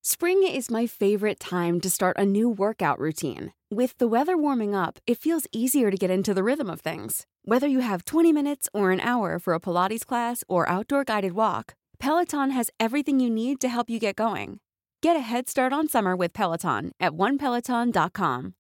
Spring is my favorite time to start a new workout routine. With the weather warming up, it feels easier to get into the rhythm of things. Whether you have 20 minutes or an hour for a Pilates class or outdoor guided walk, Peloton has everything you need to help you get going. Get a head start on summer with Peloton at onepeloton.com.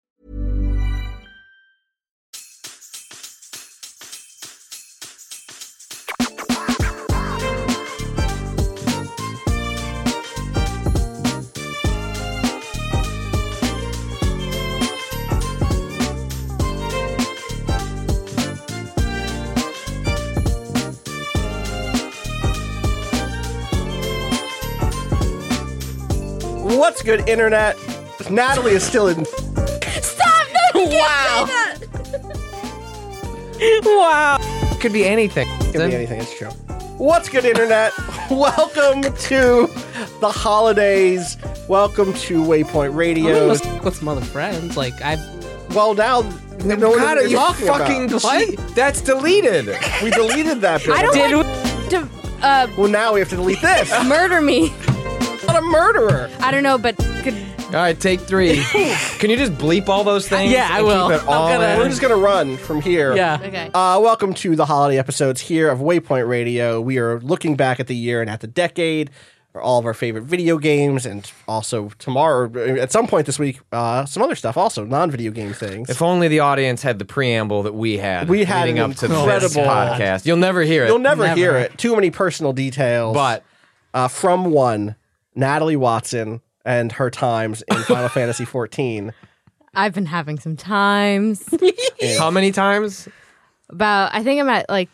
What's good, Internet? Natalie is still in. Stop! No, you can't say that. Wow. Could be anything. Could be anything, it's true. What's good, Internet? Welcome to the holidays. Welcome to Waypoint Radio. With some other friends, like Well, now we know what God, you're you talking fucking about. what? That's deleted. We deleted that bit. I don't Well, now we have to delete this. murder me. Not a murderer. I don't know, but could All right, take 3. Can you just bleep all those things? Yeah, I and will. Keep it all I'm gonna- We're in? just going to run from here. Yeah. okay. Welcome to the holiday episodes here of Waypoint Radio. We are looking back at the year and at the decade for all of our favorite video games, and also tomorrow, at some point this week, some other stuff, also non-video game things. If only the audience had the preamble that we had. We had leading an up to this incredible- podcast. You'll never hear it. You'll never hear it. Too many personal details. But From one, Natalie Watson and her times in Final Fantasy XIV. I've been having some times. how many times? I think I'm at like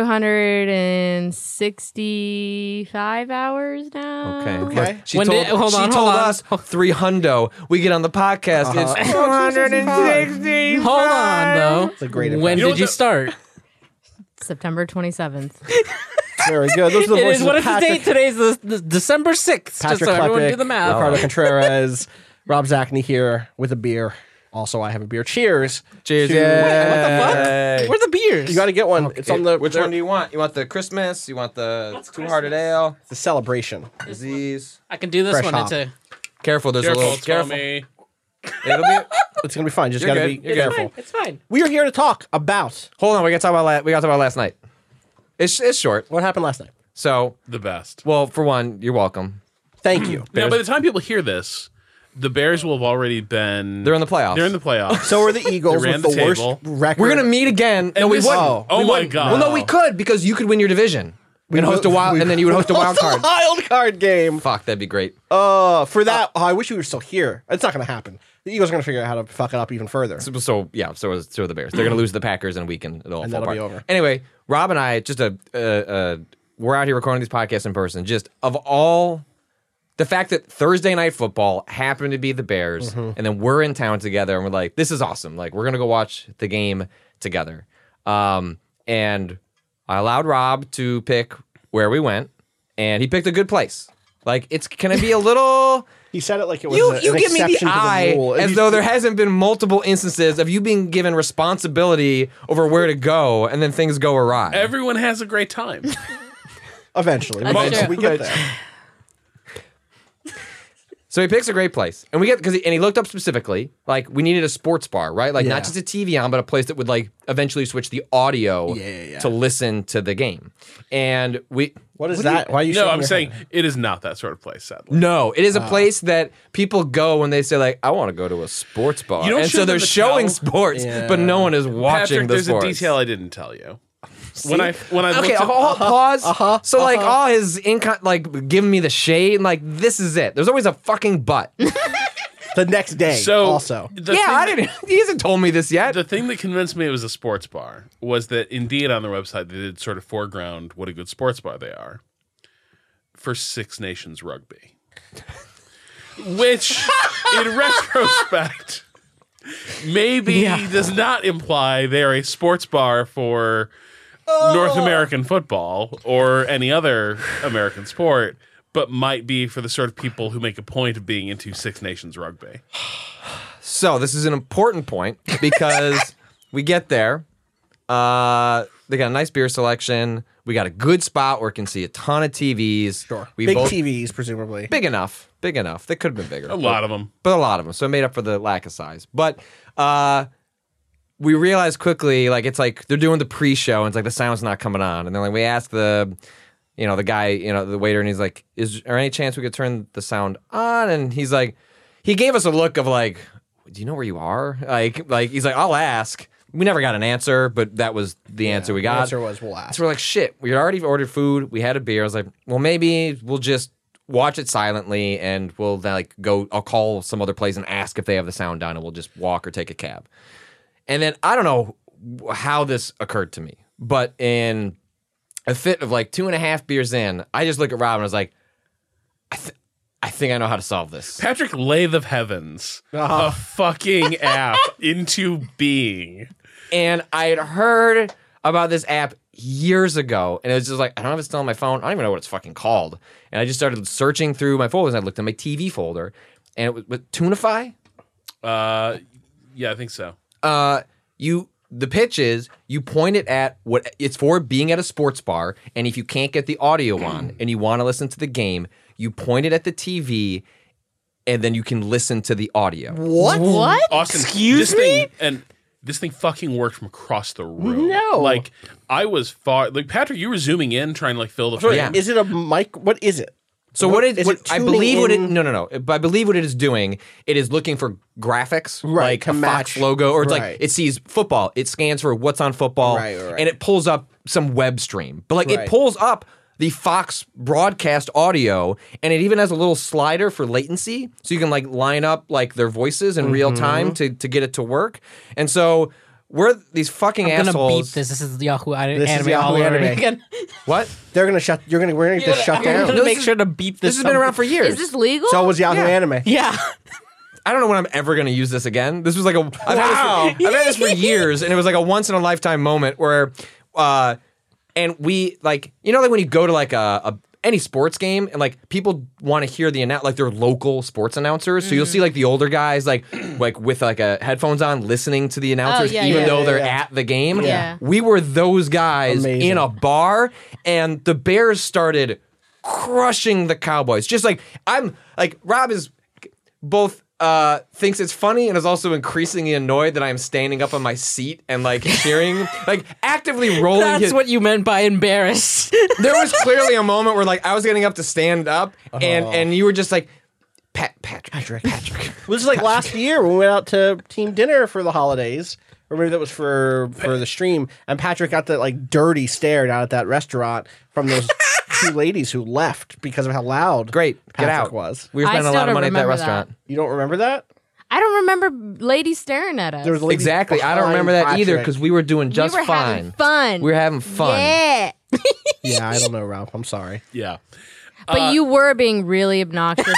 265 hours now. Okay. She When told, did- hold she on, told hold on. us 300. We get on the podcast. It's 260. Hold on, though. It's a great When event. did you start? September 27th. Very good. Those are the It voices is. What of is the Patrick, date? Today's the December 6th. Patrick just so everyone Klepek, do the math. Ricardo Contreras, Rob Zachney here with a beer. Also, I have a beer. Cheers. Cheers. to- What the fuck? Where's the beers? You got to get one. It's on the. Which one do you want? You want the Christmas? You want the Two-Hearted Ale? The celebration. Disease? I can do this Fresh one. hop. It's a Careful, there's a little... Careful. It'll be... It's gonna be fine. Just You're gotta good. be You're good. careful. It's fine. We are here to talk about Hold on, we got to talk about last night. It's short. what happened last night. So, The best. well, for one, you're welcome. Thank you. Now, by the time people hear this, the Bears will have already been. They're in the playoffs. They're in the playoffs. So are the Eagles They ran with the the worst table. record. We're gonna meet again. No, we this- wouldn't. Oh We my wouldn't. God. Well, no, we could because you could win your division and host a wild, and then you would host a wild card. wild card game. Fuck, that'd be great. For that, I wish we were still here. It's not gonna happen. The Eagles are gonna figure out how to fuck it up even further. So yeah, so are the Bears. They're gonna lose the Packers in a week and it'll all And fall that'll apart. be over. Anyway, Rob and I we're out here recording these podcasts in person. Just of all the fact that Thursday Night Football happened to be the Bears, and then we're in town together, and we're like, this is awesome. Like, we're gonna go watch the game together. And I allowed Rob to pick where we went, and he picked a good place. Like, it's gonna be a little. He said it like it was You an give me the exception to eye rule. as though there hasn't been multiple instances of you being given responsibility over where to go, and then things go awry. Everyone has a great time. Eventually, true. we get there. So he picks a great place, and he looked up specifically, like, we needed a sports bar, right? Like, Yeah. not just a TV on, but a place that would, like, eventually switch the audio to listen to the game. And What is that? Why are you? No, shaking I'm your saying head? it is not that sort of place, sadly. no, it is a place that people go when they say, like, I want to go to a sports bar. You don't and show so they're them the showing towel? sports, Yeah. but no one is watching Patrick, the there's sports. a detail I didn't tell you. When I Okay, looked at, pause. So like all his like giving me the shade, and like this is it. There's always a fucking but. The next day, so also. the Yeah, thing I that- didn't. He hasn't told me this yet. The thing that convinced me it was a sports bar was that indeed on their website they did sort of foreground what a good sports bar they are for Six Nations Rugby, which in retrospect maybe does not imply they're a sports bar for North American football or any other American sport, but might be for the sort of people who make a point of being into Six Nations Rugby. So this is an important point because we get there. They got a nice beer selection. We got a good spot where we can see a ton of TVs. Sure. We Big both, TVs, presumably. Big enough big enough. They could have been bigger. A lot of them. But a lot of them. So it made up for the lack of size. But we realized quickly, like, it's like they're doing the pre-show and it's like the sound's not coming on. And then like we asked the guy, the waiter, and he's like, is there any chance we could turn the sound on? And he's like, he gave us a look of like, do you know where you are? Like he's like, I'll ask. We never got an answer, but that was the answer we got. The answer was, we'll ask. So we're like, shit, we had already ordered food. We had a beer. I was like, well, maybe we'll just watch it silently and we'll then like go, I'll call some other place and ask if they have the sound down and we'll just walk or take a cab. And then I don't know how this occurred to me, but in a fit of like 2.5 beers in, I just look at Rob and I was like, I think I know how to solve this. Patrick Lathe of Heavens, a fucking app into being. And I had heard about this app years ago, and it was just like, I don't know if it's still on my phone. I don't even know what it's fucking called. And I just started searching through my folders, and I looked at my TV folder, and it was with Tunify? Yeah, I think so. The pitch is you point it at what it's for being at a sports bar, and if you can't get the audio on and you want to listen to the game, you point it at the TV, and then you can listen to the audio. What? Austin, Excuse this me? Thing, this thing fucking worked from across the room. No. Like, I was far... Like, Patrick, you were zooming in, trying to, like, fill the frame. Yeah. Is it a mic? What is it? So Is it I tuning believe what it in? no. I believe what it is doing, it is looking for graphics, Right, like to a match. Fox logo, or it's Right. like it sees football, it scans for what's on football, Right. and it pulls up some web stream. But like Right. it pulls up the Fox broadcast audio, and it even has a little slider for latency, so you can like line up like their voices in real time to get it to work. And so we're these fucking I'm gonna assholes. beep this. This is Yahoo This is anime Yahoo all over anime. again. What? They're gonna shut. We're gonna get this shut I'm down. gonna make sure to beep this. This has been around for years. Is this legal? So was Yahoo Yeah. Anime. Yeah. I don't know when I'm ever going to use this again. This was like I've had this for years, and it was like a once in a lifetime moment where, and we like, like when you go to like any sports game and like people want to hear like their local sports announcers. So you'll see like the older guys like with like a headphones on listening to the announcers yeah, even yeah. though they're Yeah. at the game. Yeah. We were those guys Amazing. in a bar, and the Bears started crushing the Cowboys. Just like Rob is both thinks it's funny and is also increasingly annoyed that I'm standing up on my seat and like cheering, like actively rolling. That's what you meant by embarrassed. There was clearly a moment where like I was getting up to stand up, and you were just like, Patrick. This was like last year when we went out to team dinner for the holidays, or maybe that was for the stream, and Patrick got that like dirty stare down at that restaurant from those two ladies who left because of how loud Great, get Patrick out. was. We were I spending a still lot of don't money at that remember restaurant. You don't remember that? I don't remember ladies staring at us. There was ladies Exactly. I don't behind remember that either Patrick. because we were doing just we were fine. having fun. We were having fun. Yeah. Yeah, I don't know, Ralph. I'm sorry. Yeah. But you were being really obnoxious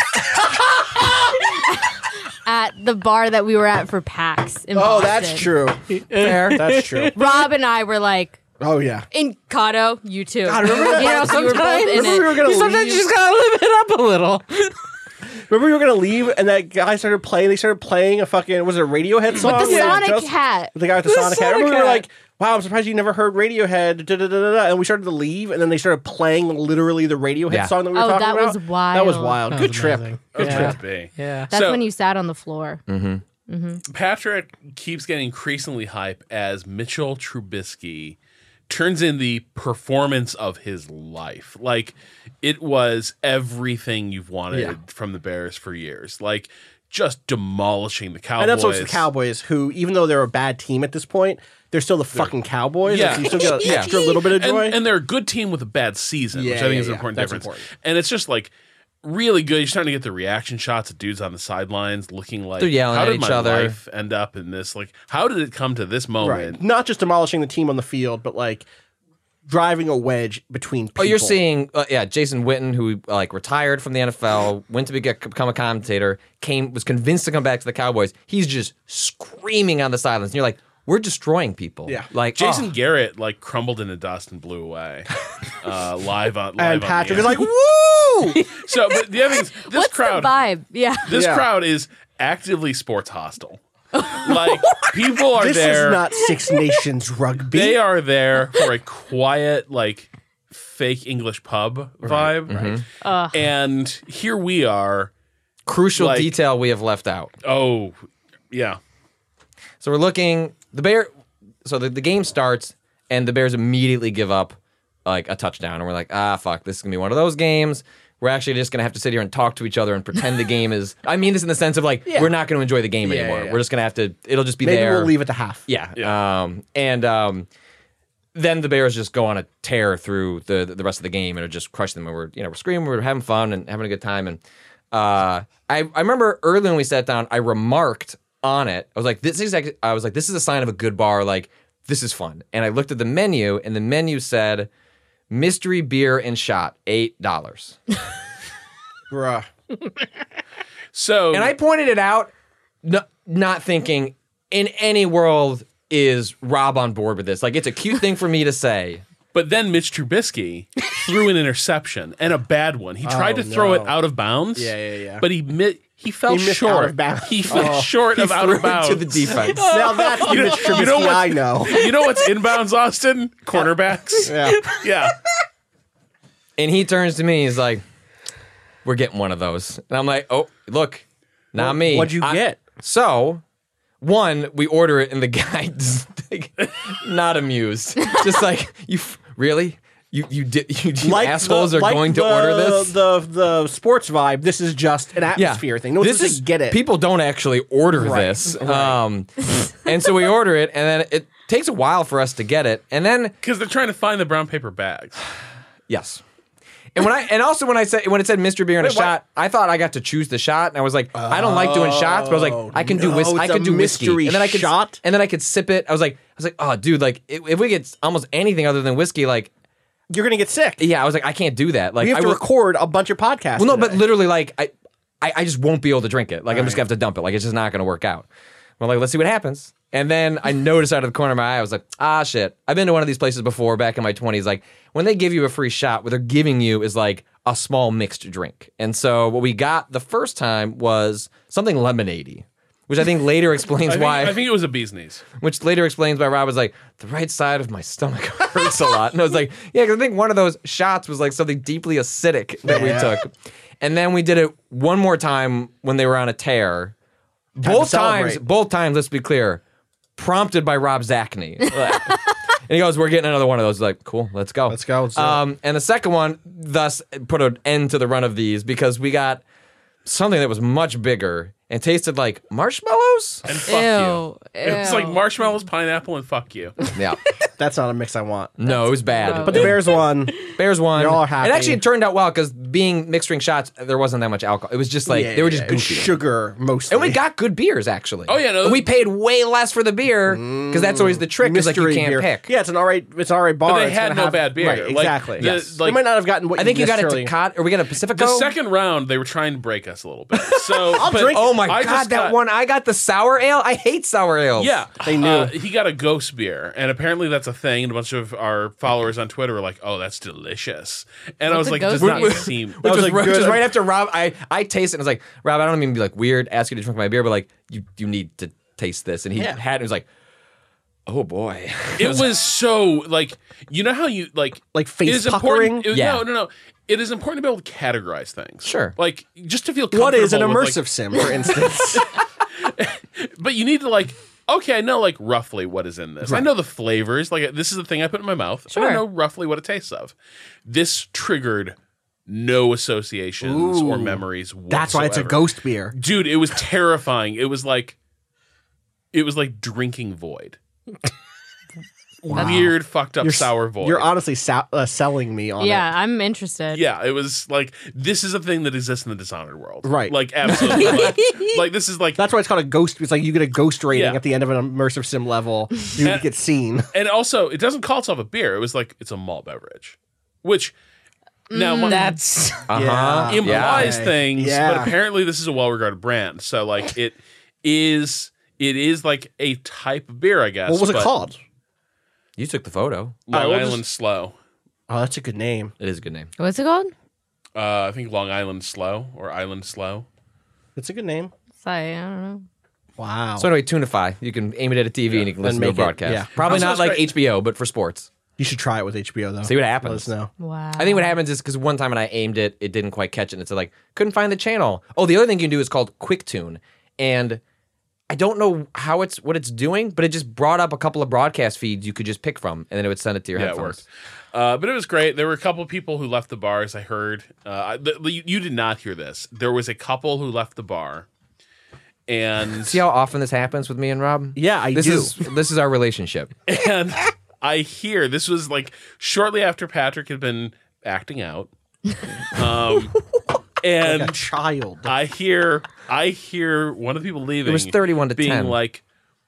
at the bar that we were at for PAX in Oh, Boston. that's true. Fair. That's true. Rob and I were like, Oh yeah. in Kato, you too. God, remember that? You know, so we were both in Remember we were it. gonna Sometimes leave? you just gotta live it up a little. Remember we were gonna leave, and that guy started playing. They started playing a fucking was it a Radiohead song? The Yeah, Sonic just- hat. The guy with the Sonic hat. Sonic Remember we were hat. like, "Wow, I'm surprised you never heard Radiohead." Da, da, da, da, da. And we started to leave, and then they started playing literally the Radiohead Yeah. song that we were Oh, talking that about. was wild. That was wild. That Good was trip. amazing. Good Yeah. trip. Be. Yeah. That's So- when you sat on the floor. Patrick keeps getting increasingly hype as Mitchell Trubisky turns in the performance of his life. Like, it was everything you've wanted from the Bears for years. Like, just demolishing the Cowboys. And that's what's the Cowboys, who, even though they're a bad team at this point, they're still the fucking Cowboys. Yeah. So you still get an extra little bit of joy. And they're a good team with a bad season, which Yeah, I think yeah, is an yeah. important That's difference. important. And it's just like really good. You're starting to get the reaction shots of dudes on the sidelines looking like, They're yelling how at did each my other. life end up in this? Like, how did it come to this moment? right. Not just demolishing the team on the field, but like driving a wedge between people. Oh, you're seeing, Jason Witten, who like retired from the NFL, went to become a commentator, was convinced to come back to the Cowboys. He's just screaming on the sidelines, and you're like, "We're destroying people." Yeah. like Jason Garrett like crumbled into dust and blew away live on. And live Patrick on is the like, air. "Woo!" So, but the other thing is, this What's crowd, the vibe? Yeah. this Yeah. crowd is actively sports hostile. Like, people are This there. is not Six Nations rugby. They are there for a quiet, like, fake English pub vibe. Mm-hmm. And here we are crucial Like- detail we have left out. Oh, yeah. So we're looking so the game starts and the Bears immediately give up like a touchdown and we're like, fuck, this is gonna be one of those games. We're actually just gonna have to sit here and talk to each other and pretend the game is I mean this in the sense of like we're not gonna enjoy the game anymore. yeah. We're just gonna have to it'll just be Maybe there. we'll leave it to half. Yeah. Then the Bears just go on a tear through the rest of the game and it just crush them. And we're screaming, we're having fun and having a good time. And I remember early when we sat down, I remarked on it. I was like, this is a sign of a good bar. Like this is fun. And I looked at the menu and the menu said mystery beer and shot $8. Bruh. So And I pointed it out, not thinking in any world is Rob on board with this. Like it's a cute thing for me to say. But then Mitch Trubisky threw an interception and a bad one. He tried to throw it out of bounds. Yeah. But he fell He missed short. out of bounds. He fell short of out of bounds To the defense. Now that's the Mitch Trubisky know what- I know. You know what's inbounds, Austin? Cornerbacks. Yeah. Yeah. And he turns to me, he's like, we're getting one of those. And I'm like, oh, look, not me. What'd you get? So, one, we order it and the guy just like, not amused. Just like, really? You assholes are going to order this? The sports vibe. This is just an atmosphere thing. No one's This supposed is to get it. People don't actually order this. And so we order it, and then it takes a while for us to get it. And then Because they're trying to find the brown paper bags. yes. And when it said Mr. Beer and a shot, I thought I got to choose the shot, and I was like, I don't like doing shots, but I was like, I can do whiskey. it's I can a do whiskey, mystery and then I could shot? and then I could sip it. I was like, oh, dude, like if we get almost anything other than whiskey, like, You're gonna get sick. yeah, I was like, I can't do that. Like, We have I to will- record a bunch of podcasts. Well, no, today. but literally, like, I just won't be able to drink it. Like, I'm just gonna have to dump it. Like, it's just not gonna work out. We're like, let's see what happens. And then I noticed out of the corner of my eye, I was like, shit. I've been to one of these places before back in my 20s. Like, when they give you a free shot, what they're giving you is like a small mixed drink. And so what we got the first time was something lemonade-y, which I think later explains why. I think it was a bee's knees. Which later explains why Rob was like, the right side of my stomach hurts a lot. And I was like, yeah, because I think one of those shots was like something deeply acidic that we took. And then we did it one more time when they were on a tear. Both times, let's be clear, prompted by Rob Zachney. And he goes, we're getting another one of those. Like, cool, let's go. Let's go. Let's do it. And the second one, thus, put an end to the run of these because we got something that was much bigger and tasted like marshmallows. And fuck you. Ew. It's like marshmallows, pineapple, and fuck you. Yeah. That's not a mix I want. No, it was bad. gross. But the Bears won. Bears won. You're all happy. And actually, it turned out well because being mixed drink shots, there wasn't that much alcohol. It was just like they were just it was goofy. sugar mostly. And we got good beers actually. Oh, yeah, no, And we paid way less for the beer because that's always the trick. Is like you Mystery can't beer. pick. Yeah, it's an all right bar. But they It's had gonna no have- bad beer. Right, Like, exactly. the- Yes. like- they might not have gotten what I think you got a necessarily- Tecate, or we got a Pacifico. The second round, they were trying to break us a little bit. So but drink it. Oh my I god, just that got- one! I got the sour ale. I hate sour ales. Yeah, They knew. He got a ghost beer, and apparently that's a thing. And a bunch of our followers on Twitter were like, "Oh, that's delicious." And I was a like, ghost "Does not beer? seem." Which was, like which was good. right after Rob. I tasted it and was like, Rob, I don't mean to be like weird, ask you to drink my beer, but like you need to taste this. And he Yeah. had it. Was like, oh boy. It was so like you know how you like face it is puckering? important- Yeah. No. It is important to be able to categorize things. Sure. Like just to feel What is an comfortable with, immersive sim, for instance? but you need to like. Okay, I know like roughly what is in this. I know the flavors. Like this is the thing I put in my mouth. And I Sure. know roughly what it tastes of. This triggered no associations or memories whatsoever. That's why it's a ghost beer. Dude, it was terrifying. It was like drinking void. Weird, fucked up, sour void. You're honestly selling me on Yeah, it. I'm interested. Yeah, it was like this is a thing that exists in the Dishonored world, Right. Like absolutely, like this is like, That's why it's called a ghost. It's like you get a ghost rating Yeah. at the end of an immersive sim level. You get seen. and also it doesn't call itself a beer. It was like it's a malt beverage, which now That's Yeah. implies Okay. things, Yeah. but apparently this is a well-regarded brand. So like it is like a type of beer, I guess. What was it but called? You took the photo. Long we'll Island Slow. Oh, that's a good name. It is a good name. What's it called? I think Long Island Slow or Island Slow. That's a good name. Sorry, I don't know. Wow. So anyway, Tunify. You can aim it at a TV and you can listen to a make it, broadcast. yeah. Probably Also, not it's like great. HBO, but for sports. You should try it with HBO though. See what Let happens. us know. Wow. I think what happens is because one time when I aimed it, it didn't quite catch it. And it's like, couldn't find the channel. Oh, the other thing you can do is called QuickTune. And I don't know what it's doing, but it just brought up a couple of broadcast feeds you could just pick from, and then it would send it to your Yeah, it headphones. worked. But it was great. There were a couple of people who left the bars. I heard. You did not hear this. There was a couple who left the bar, and See how often this happens with me and Rob? Yeah, I this do. This is our relationship. and I hear this was like shortly after Patrick had been acting out, and Like a child. I hear one of the people leaving. It was 31 to being 10. like,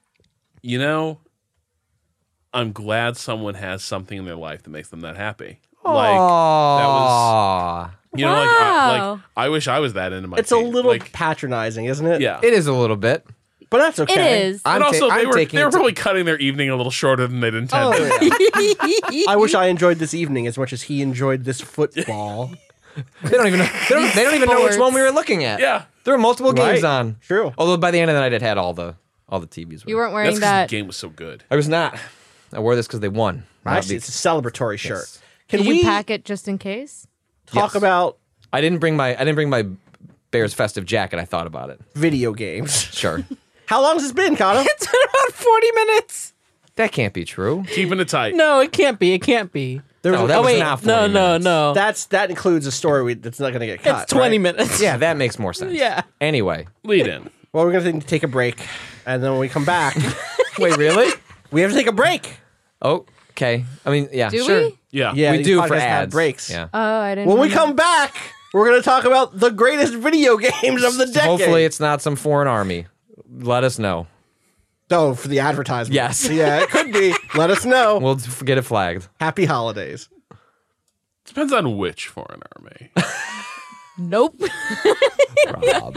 I'm glad someone has something in their life that makes them that happy. Like that was, Wow. I wish I was that into my. It's a team. little like, patronizing, isn't it? yeah. It is a little bit. But that's It okay. is. And also, they were taking it to- probably cutting their evening a little shorter than they'd intended. Oh, yeah. I wish I enjoyed this evening as much as he enjoyed this football. They don't even know. They don't even know which one we were looking at. Yeah. There were multiple games Right. on. True. Although by the end of the night, it had all the TVs. You weren't wearing That's because that. the game was so good. I was not. I wore this because they won. I Not see. be- It's a celebratory shirt. Yes. Can Did we you pack it just in case? talk Yes. about I didn't bring my Bears festive jacket. I thought about it. video games? Sure. How long has this been, Connor? It's been about 40 minutes. That can't be true. Keeping it tight. No, it can't be. It can't be. There was No, a- that Oh, was wait. not 40 No, minutes. no. that includes a story that's not going to get cut. It's 20 right? minutes. Yeah, that makes more sense. Yeah. Anyway. Lead in. Well, we're going to take a break, and then when we come back, Wait, really? we have to take a break. Oh, okay. I mean, yeah, Do sure. we? Yeah. Yeah, We these do for podcasts have ads. breaks. Yeah. Oh, I didn't. When we know. come back, we're going to talk about the greatest video games of the decade. Hopefully, it's not some foreign army. Let us know. Oh, for the advertisement. Yes. Yeah, it could be. Let us know. We'll get it flagged. Happy holidays. Depends on which foreign army. Nope. Rob.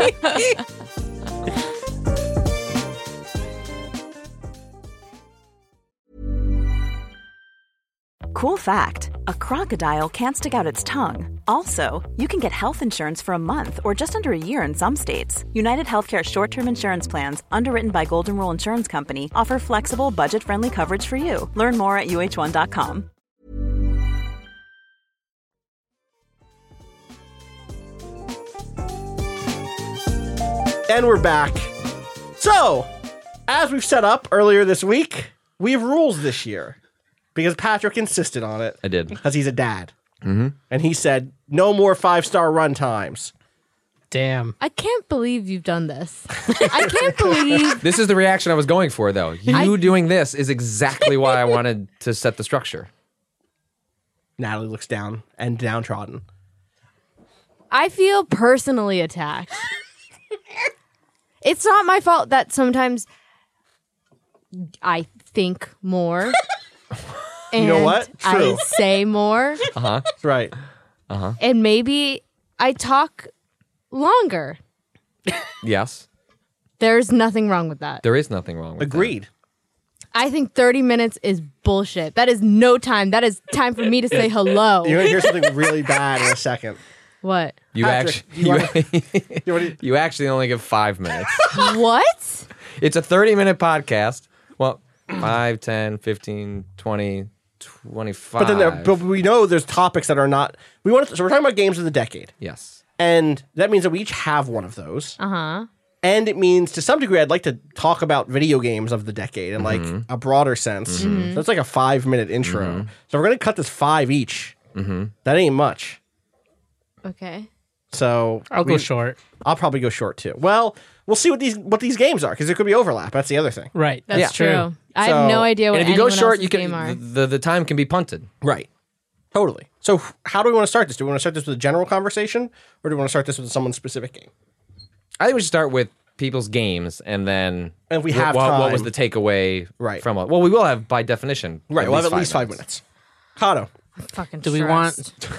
Cool fact, a crocodile can't stick out its tongue. Also, you can get health insurance for a month or just under a year in some states. United Healthcare short-term insurance plans, underwritten by Golden Rule Insurance Company, offer flexible, budget-friendly coverage for you. Learn more at uh1.com. And we're back. So, as we've set up earlier this week, we have rules this year because Patrick insisted on it I did. because he's a dad. Mm-hmm. And he said, no more 5-star run times. Damn. I can't believe you've done this. I can't believe. This is the reaction I was going for, though. You doing this is exactly why I wanted to set the structure. Natalie looks down and downtrodden. I feel personally attacked. It's not my fault that sometimes I think more. And You know what? True. I say more. That's right. And maybe I talk longer. Yes. There's nothing wrong with that. There is nothing wrong with Agreed. I think 30 minutes is bullshit. That is no time. That is time for me to say hello. You're going to hear something really bad in a second. What? that. You Patrick, actually You wanna- you actually only give 5 minutes. What? It's a 30-minute podcast. Well, 5, 10, 15, 20, 25. But then but we know there's topics that are not. So we're talking about games of the decade. Yes. And that means that we each have one of those. Uh-huh. And it means, to some degree, I'd like to talk about video games of the decade in like a broader sense. So it's like a 5-minute intro. So we're going to cut this 5 each. That ain't much. Okay. So I'll go short. I'll probably go short too. Well, we'll see what these games are because there could be overlap. That's the other thing. Right. That's Yeah. true. I So- have no idea what And if you go anyone short, else's you can game are. the time can be punted. Right. Totally. So how do we want to start this? Do we want to start this with a general conversation, or do we want to start this with someone's specific game? I think we should start with people's games, and then And if we have what was time- the takeaway Right. from it? Well, we will have by definition. Right. We'll have at least 5 minutes. Kato. Fucking Do we stressed. want...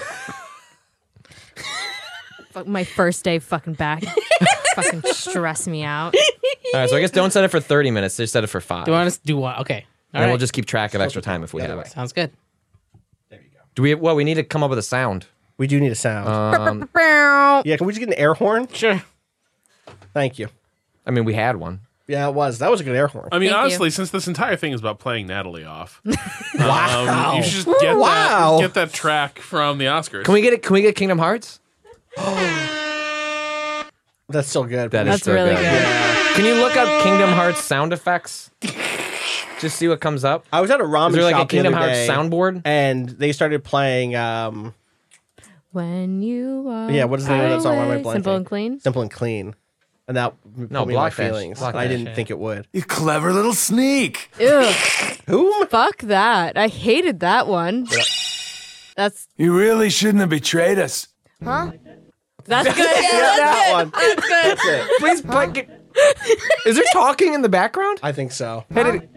Fuck, my first day fucking back. Fucking stress me out. All right, so I guess don't set it for 30 minutes. Just set it for 5. Do you want us to do what? Okay. All and right. we'll just keep track of extra time if we have it. Sounds good. Do we? Well, we need to come up with a sound. We do need a sound. Bow. Yeah, can we just get an air horn? Sure. Thank you. I mean, we had one. Yeah, it was. That was a good air horn. I mean, Thank honestly, you. since this entire thing is about playing Natalie off, Wow. you should just get Wow. get that track from the Oscars. Can we get it? Can we get Kingdom Hearts? That's still good. That is That's so really good. Can you look up Kingdom Hearts sound effects? Just see what comes up. I was at a ramen Is there like a shop the Kingdom other Hearts day, soundboard? and they started playing. When you are Yeah, what is the name of that song? Why am I away. blanking? Simple and Clean. Simple and Clean, and that put me in my Block Dash. feelings. Block I Dash, didn't think it would. You clever little sneak. Ew, Whom? fuck that. I hated that one. That's You really shouldn't have betrayed us. that's good. Yeah, that one. That's good. That's it. Please break it. Is there talking in the background? I think so.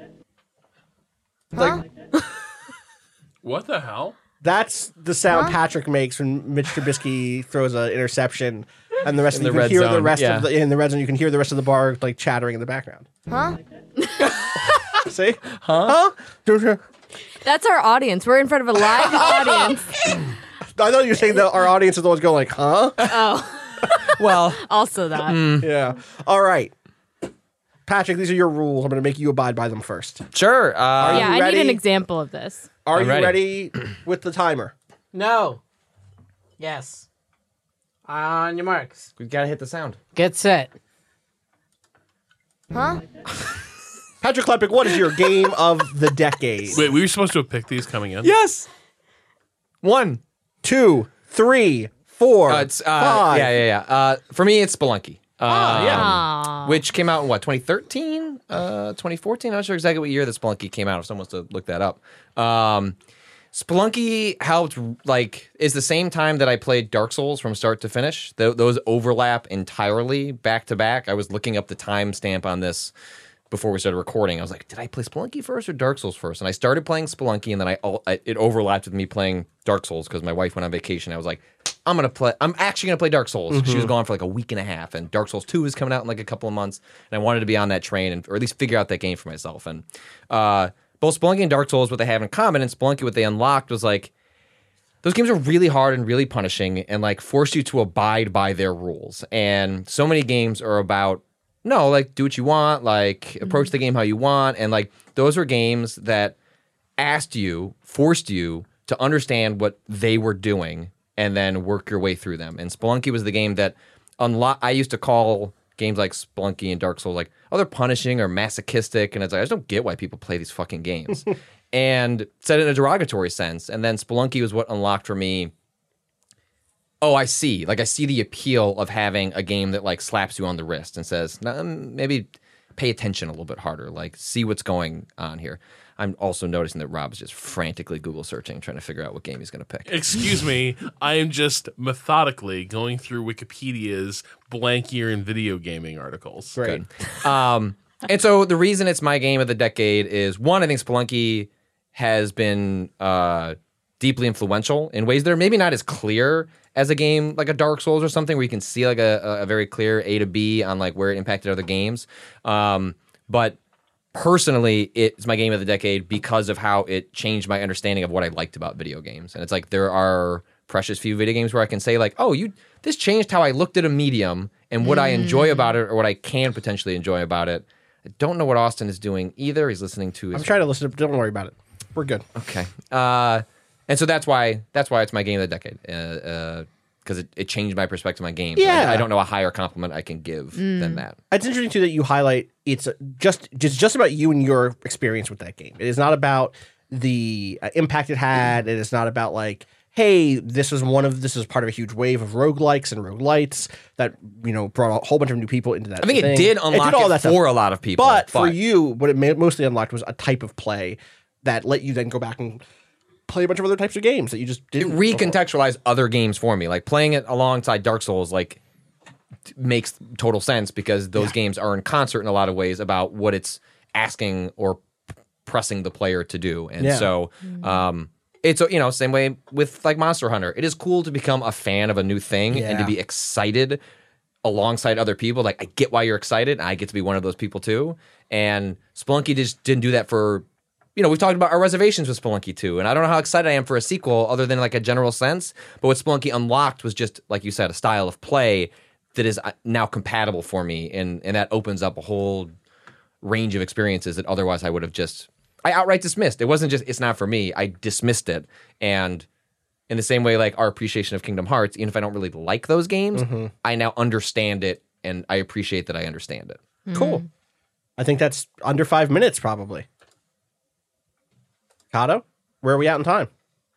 Huh? What the hell? That's the sound Patrick makes when Mitch Trubisky throws an interception, and the rest In of the you can red hear the zone, rest yeah. of the in the red zone. You can hear the rest of the bar like chattering in the background. Huh? See? Huh? That's our audience. We're in front of a live audience. I thought you were saying that our audience is the ones going like, huh? Well, Also that. Yeah. All right. Patrick, these are your rules. I'm going to make you abide by them first. sure. Yeah, you I need ready? an example of this. Are I'm you ready. ready with the timer? No. Yes. On your marks. We gotta hit the sound. Get set. Huh? Patrick Klepek, what is your game of the decade? Wait, we were supposed to have picked these coming in? Yes. 1. 2, 3, 4, It's 5. yeah. For me, it's Spelunky. Aw. Which came out in what, 2013? 2014? I'm not sure exactly what year the Spelunky came out. If someone wants to look that up. Spelunky helped, is the same time that I played Dark Souls from start to finish. Those overlap entirely back to back. I was looking up the timestamp on this before we started recording. I was like, did I play Spelunky first or Dark Souls first? And I started playing Spelunky, and then it overlapped with me playing Dark Souls because my wife went on vacation. I was like, I'm actually gonna play Dark Souls. She was gone for like a week and a half, and Dark Souls 2 is coming out in like a couple of months, and I wanted to be on that train or at least figure out that game for myself. And both Spelunky and Dark Souls, what they have in common, and Spelunky, what they unlocked was like, those games are really hard and really punishing and like force you to abide by their rules. And so many games are about, no, like do what you want, like approach the game how you want. And like those were games that forced you to understand what they were doing and then work your way through them. And Spelunky was the game that I used to call games like Spelunky and Dark Souls like, oh, they're punishing or masochistic. And it's like, I just don't get why people play these fucking games. And said it in a derogatory sense. And then Spelunky was what unlocked for me, oh, I see. Like, I see the appeal of having a game that, like, slaps you on the wrist and says, maybe pay attention a little bit harder. Like, see what's going on here. I'm also noticing that Rob's just frantically Google searching, trying to figure out what game he's going to pick. Excuse me, I am just methodically going through Wikipedia's blank year in video gaming articles. Great. And so the reason it's my game of the decade is, one, I think Spelunky has been deeply influential in ways that are maybe not as clear as a game like a Dark Souls or something, where you can see like a very clear A to B on like where it impacted other games. But personally, it's my game of the decade because of how it changed my understanding of what I liked about video games. And it's like there are precious few video games where I can say like, oh, this changed how I looked at a medium and what I enjoy about it or what I can potentially enjoy about it. I don't know what Austin is doing either. He's listening to his... I'm trying to listen. Don't worry about it. We're good. Okay. And so that's why it's my game of the decade. Because it changed my perspective on games. Yeah. I don't know a higher compliment I can give than that. It's interesting too that you highlight it's just about you and your experience with that game. It is not about the impact it had. It is not about like, hey, this is part of a huge wave of roguelikes and roguelites that brought a whole bunch of new people into that. I think thing. it did unlock all it that for stuff. a lot of people. But for you, what it mostly unlocked was a type of play that let you then go back and play a bunch of other types of games that you just it didn't. recontextualized other games for me. Like playing it alongside Dark Souls, like makes total sense because those games are in concert in a lot of ways about what it's asking or pressing the player to do. And so it's same way with like Monster Hunter. It is cool to become a fan of a new thing and to be excited alongside other people. Like I get why you're excited, and I get to be one of those people too. And Spelunky just didn't do that for. We've talked about our reservations with Spelunky 2, and I don't know how excited I am for a sequel other than like a general sense. But what Spelunky unlocked was just, like you said, a style of play that is now compatible for me, and that opens up a whole range of experiences that otherwise I would have I outright dismissed. It wasn't just, it's not for me. I dismissed it. And in the same way, like our appreciation of Kingdom Hearts, even if I don't really like those games, I now understand it and I appreciate that I understand it. Cool. I think that's under 5 minutes, probably. Kato, where are we at in time?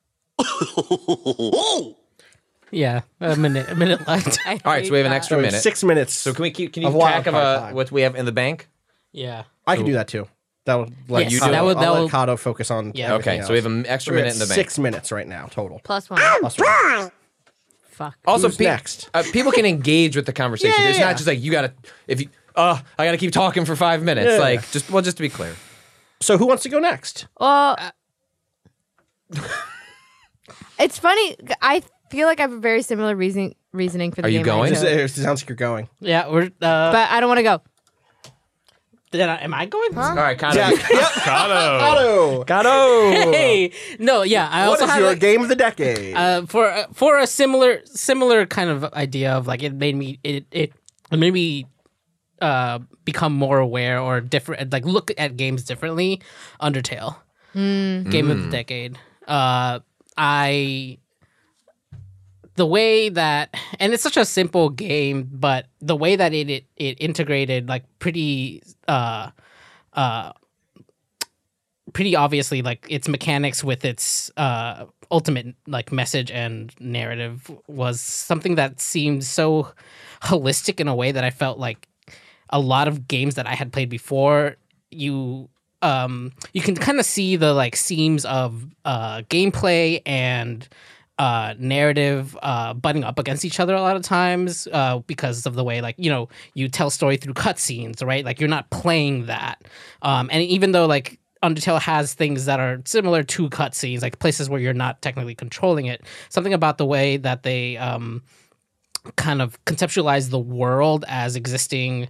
Yeah, a minute left. All right, so we have an extra So minute. 6 minutes. So can you keep of track of wildcard time. what we have in the bank? Yeah. I can do that too. That would let Yes, you that do. would- I'll that let would- Kato focus on. Yeah. everything Okay, so we have else. an extra We're minute at in the bank. 6 minutes right now total. +1. Plus one. Fuck. Also, Who's next? People can engage with the conversation. Yeah, It's yeah. not just like you gotta I gotta keep talking for 5 minutes. Yeah. Like just to be clear. So who wants to go next? Well, it's funny. I feel like I have a very similar reasoning for the Are you game. going? It sounds like you're going. Yeah, we're. But I don't want to go. Am I going? All right, kind Yeah. of. Kato. Kato. Hey, no, yeah. I What also is have your like, game of the decade? for a similar kind of idea of like it made me become more aware or different, like look at games differently. Undertale, game of the decade. The way that, and it's such a simple game, but the way that it integrated like pretty obviously like its mechanics with its ultimate like message and narrative was something that seemed so holistic in a way that I felt like a lot of games that I had played before, you can kind of see the like seams of gameplay and narrative butting up against each other a lot of times because of the way like you tell story through cutscenes, right? Like you're not playing that, and even though like Undertale has things that are similar to cutscenes, like places where you're not technically controlling it, something about the way that they kind of conceptualize the world as existing,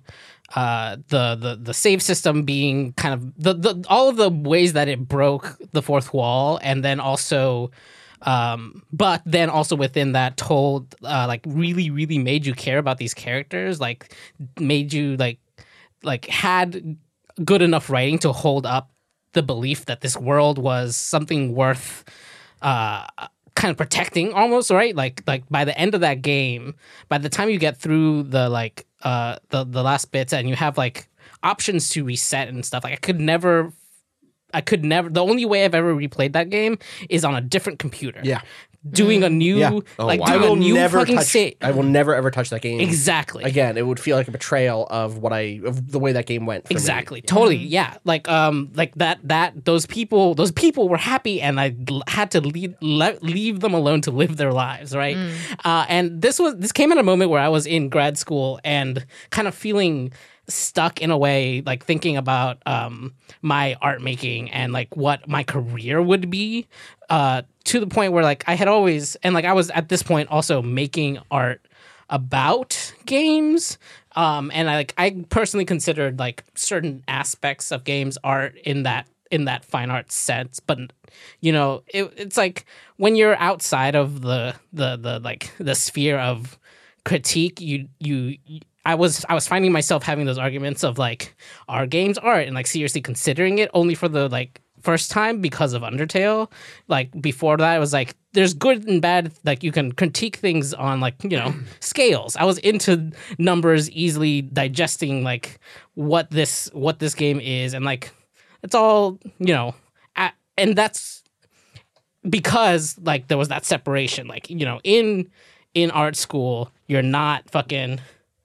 the save system being kind of the all of the ways that it broke the fourth wall, and then also but then also within that told like really made you care about these characters, like made you like had good enough writing to hold up the belief that this world was something worth kind of protecting almost, right? Like by the end of that game, by the time you get through the like the last bits and you have like options to reset and stuff, like I could never the only way I've ever replayed that game is on a different computer. Yeah. doing a new Yeah. like wow. I doing will a new never fucking touch. save. I will never ever touch that game Exactly. again. It would feel like a betrayal of the way that game went. For me. Exactly. Totally. Yeah. Like that those people were happy and I had to leave them alone to live their lives, right? And this came at a moment where I was in grad school and kind of feeling stuck in a way, like thinking about my art making and like what my career would be, to the point where like I had always, and like I was at this point also making art about games, and I personally considered like certain aspects of games art in that fine art sense, but you know it's like when you're outside of the like the sphere of critique, I was finding myself having those arguments of like, are games art, and like seriously considering it only for the like first time because of Undertale. Like before that, it was like there's good and bad. Like you can critique things on like, you know, scales. I was into numbers, easily digesting like what this game is, and like it's all, you know, and that's because like there was that separation. Like, you know, in art school, you're not fucking.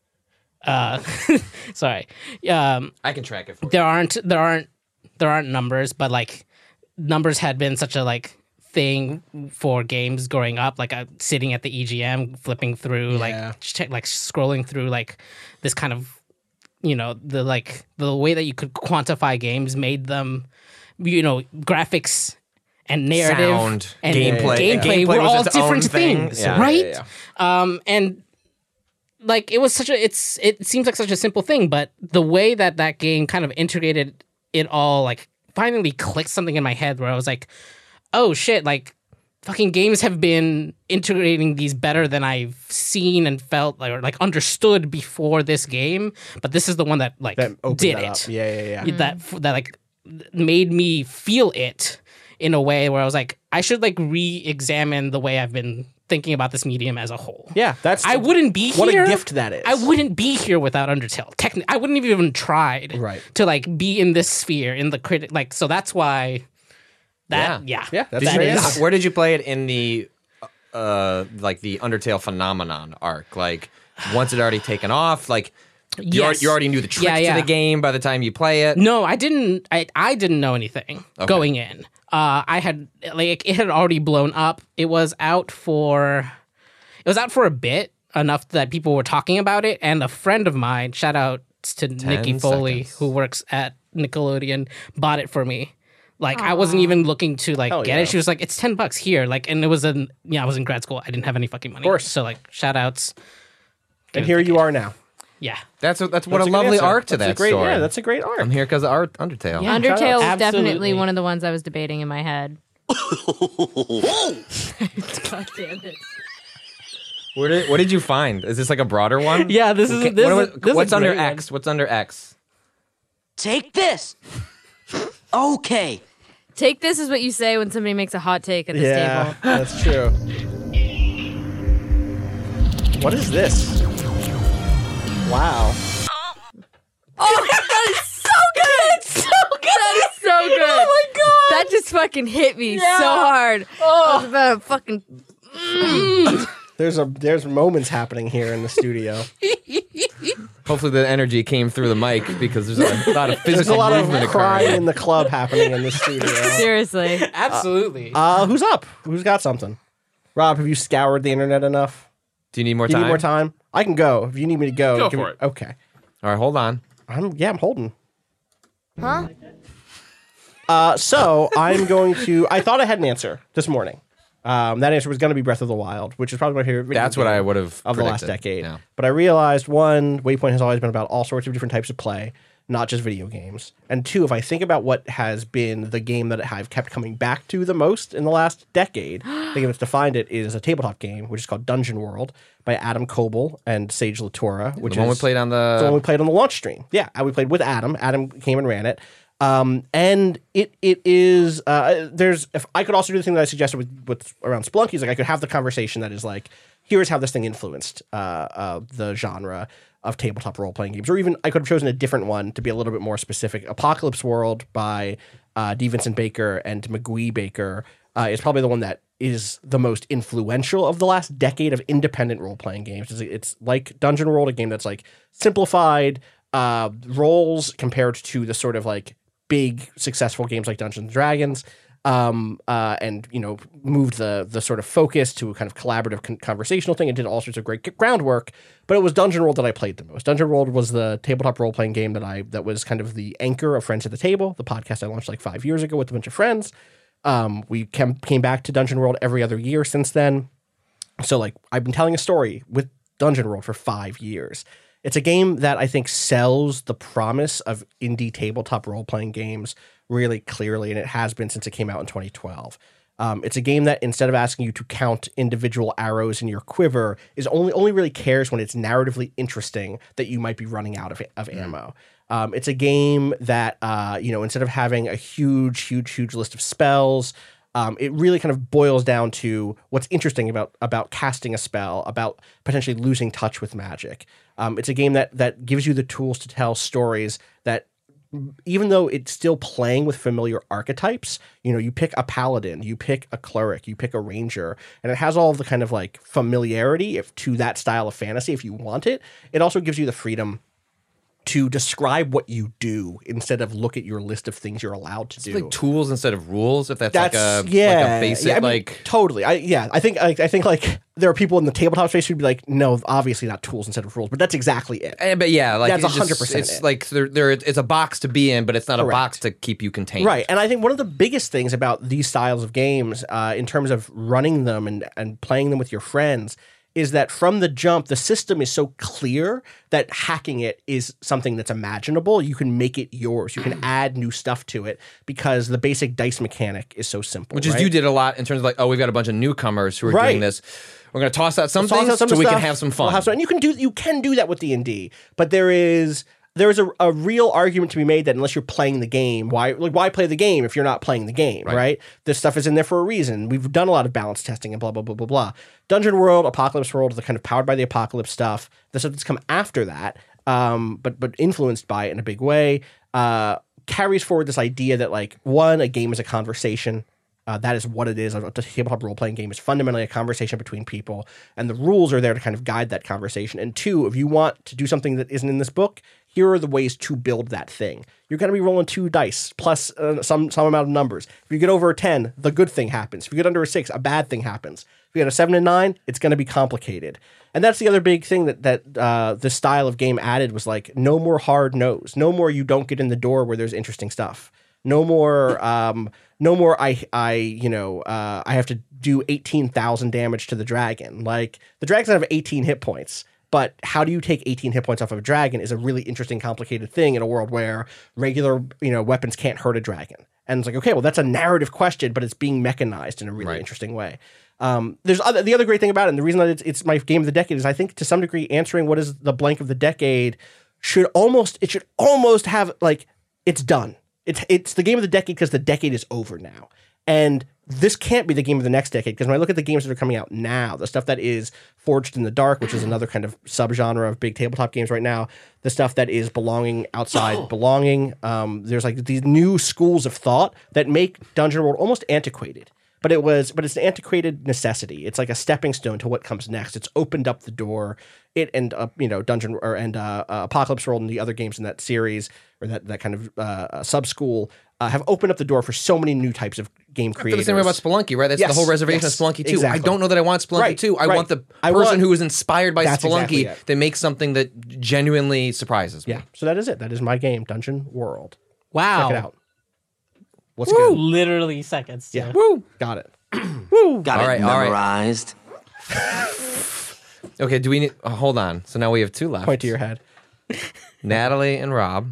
Sorry. I can track it for you. There aren't numbers, but like numbers had been such a like thing for games growing up. Like sitting at the EGM, flipping through, like scrolling through like this kind of, you know, the way that you could quantify games made them, you know, graphics and narrative Sound, and gameplay. gameplay were was all its own different thing. things, Yeah. right? Yeah. And like it was it seems like such a simple thing, but the way that game kind of integrated it all, like finally clicked something in my head where I was like, oh shit, like fucking games have been integrating these better than I've seen and felt or like understood before this game. But this is the one that like That opened did that it. up. Yeah. That like made me feel it in a way where I was like, I should like re-examine the way I've been thinking about this medium as a whole. Yeah, I wouldn't be here. What a gift that is. I wouldn't be here without Undertale. I wouldn't have even tried to to like be in this sphere in the critic. Like, so that's why. Yeah, that's that is. Where did you play it in the like the Undertale phenomenon arc? Like once it already taken off, like you already knew the tricks to the game by the time you play it. No, I didn't. I didn't know anything going in. I had like it had already blown up. It was out for a bit, enough that people were talking about it, and a friend of mine, shout out to Nikki Foley, who works at Nickelodeon, bought it for me. Like I wasn't even looking to like get it. She was like, "It's $10 here." Like, and it was I was in grad school. I didn't have any fucking money. Of course. So like, shout outs. And here you are now. Yeah. That's what That's a good lovely answer. arc to That's that a great, story. Yeah, that's a great arc. I'm here because of Undertale. Yeah. Undertale was Absolutely. definitely one of the ones I was debating in my head. God damn it. What did you find? Is this like a broader one? Yeah, this is this what's is a under great one. X? What's under X? Take this. Okay. Take this is what you say when somebody makes a hot take at this table. That's true. What is this? Wow. Oh, that is so good! It's so good! That is so good! Oh my god! That just fucking hit me so hard. I was about to fucking... There's moments happening here in the studio. Hopefully the energy came through the mic because there's a lot of physical There's a lot of movement crying occurring. in the club happening in the studio. Seriously. Absolutely. Who's up? Who's got something? Rob, have you scoured the internet enough? Do you need more Do you time? need more time? I can go. If you need me to go. Go give for me- it. Okay. All right, hold on. I'm holding. Huh? So I'm going to. I thought I had an answer this morning. That answer was going to be Breath of the Wild, which is probably my favorite video That's what game I would have of the last predicted. decade. Yeah. But I realized, one, Waypoint has always been about all sorts of different types of play, not just video games. And two, if I think about what has been the game that I've kept coming back to the most in the last decade, the game that's defined it is a tabletop game, which is called Dungeon World by Adam Coble and Sage Latura, which The one we is played on the one the... we played on the launch stream. Yeah, we played with Adam. Adam came and ran it. And it is there's if I could also do the thing that I suggested with around Splunky, like I could have the conversation that is like, here's how this thing influenced the genre of tabletop role playing games, or even I could have chosen a different one to be a little bit more specific. Apocalypse World by D. Vincent Baker and McGuee Baker is probably the one that is the most influential of the last decade of independent role playing games. It's like Dungeon World, a game that's like simplified roles compared to the sort of like big successful games like Dungeons and Dragons, and moved the sort of focus to a kind of collaborative conversational thing and did all sorts of great groundwork. But it was Dungeon World that I played the most. Dungeon World was the tabletop role playing game that was kind of the anchor of Friends at the Table, the podcast I launched like 5 years ago with a bunch of friends. We came back to Dungeon World every other year since then. So like I've been telling a story with Dungeon World for 5 years. It's a game that I think sells the promise of indie tabletop role-playing games really clearly, and it has been since it came out in 2012. It's a game that instead of asking you to count individual arrows in your quiver, is only really cares when it's narratively interesting that you might be running out of ammo. It's a game that instead of having a huge list of spells, it really kind of boils down to what's interesting about casting a spell, about potentially losing touch with magic. It's a game that gives you the tools to tell stories that, even though it's still playing with familiar archetypes, you pick a paladin, you pick a cleric, you pick a ranger, and it has all of the kind of like familiarity to that style of fantasy if you want it. It also gives you the freedom to describe what you do instead of look at your list of things you're allowed to do. Like tools instead of rules, if that's like a basic I mean, totally. I think like there are people in the tabletop space who'd be like, no, obviously not tools instead of rules, but that's exactly it. But yeah, like that's 100%. It's like it's a box to be in, but it's not Correct. a box to keep you contained. Right. And I think one of the biggest things about these styles of games, in terms of running them and playing them with your friends, is that from the jump, the system is so clear that hacking it is something that's imaginable. You can make it yours. You can add new stuff to it because the basic dice mechanic is so simple. Which is you did a lot in terms of like, oh, we've got a bunch of newcomers who are doing this. We're going to toss out some things so we can have some fun. And you can do that with D&D, but there is a real argument to be made that unless you're playing the game, why play the game if you're not playing the game, right? This stuff is in there for a reason. We've done a lot of balance testing and blah, blah, blah, blah, blah. Dungeon World, Apocalypse World, the kind of powered by the Apocalypse stuff, the stuff that's come after that, but influenced by it in a big way, carries forward this idea that, like, one, a game is a conversation. That is what it is. A tabletop role-playing game is fundamentally a conversation between people, and the rules are there to kind of guide that conversation. And two, if you want to do something that isn't in this book, here are the ways to build that thing. You're going to be rolling 2 dice plus some amount of numbers. If you get over a 10, the good thing happens. If you get under a 6, a bad thing happens. If you get a 7 and 9, it's going to be complicated. And that's the other big thing that this style of game added was like, no more hard no's. No more you don't get in the door where there's interesting stuff. No more I have to do 18,000 damage to the dragon. Like, the dragon's gonna have 18 hit points. But how do you take 18 hit points off of a dragon is a really interesting, complicated thing in a world where regular, weapons can't hurt a dragon. And it's like, okay, well, that's a narrative question, but it's being mechanized in a really interesting way. The other great thing about it, and the reason that it's my game of the decade, is I think to some degree answering what is the blank of the decade should almost have, like, it's done. It's the game of the decade because the decade is over now. And this can't be the game of the next decade, because when I look at the games that are coming out now, the stuff that is Forged in the Dark, which is another kind of subgenre of big tabletop games right now, the stuff that is belonging outside belonging, there's like these new schools of thought that make Dungeon World almost antiquated. But it's an antiquated necessity. It's like a stepping stone to what comes next. It's opened up the door. It and Apocalypse World and the other games in that series or that kind of sub school have opened up the door for so many new types of game creators. The same way about Spelunky, right? That's the whole reservation of Spelunky 2. Exactly. I don't know that I want Spelunky 2. I want the person who is inspired by Spelunky that makes something that genuinely surprises me. Yeah. So that is it. That is my game, Dungeon World. Wow. Check it out. What's good? Literally seconds. Yeah. Woo. Got it. Woo. Got it memorized. Okay, do we need... hold on. So now we have 2 left. Point to your head. Natalie and Rob.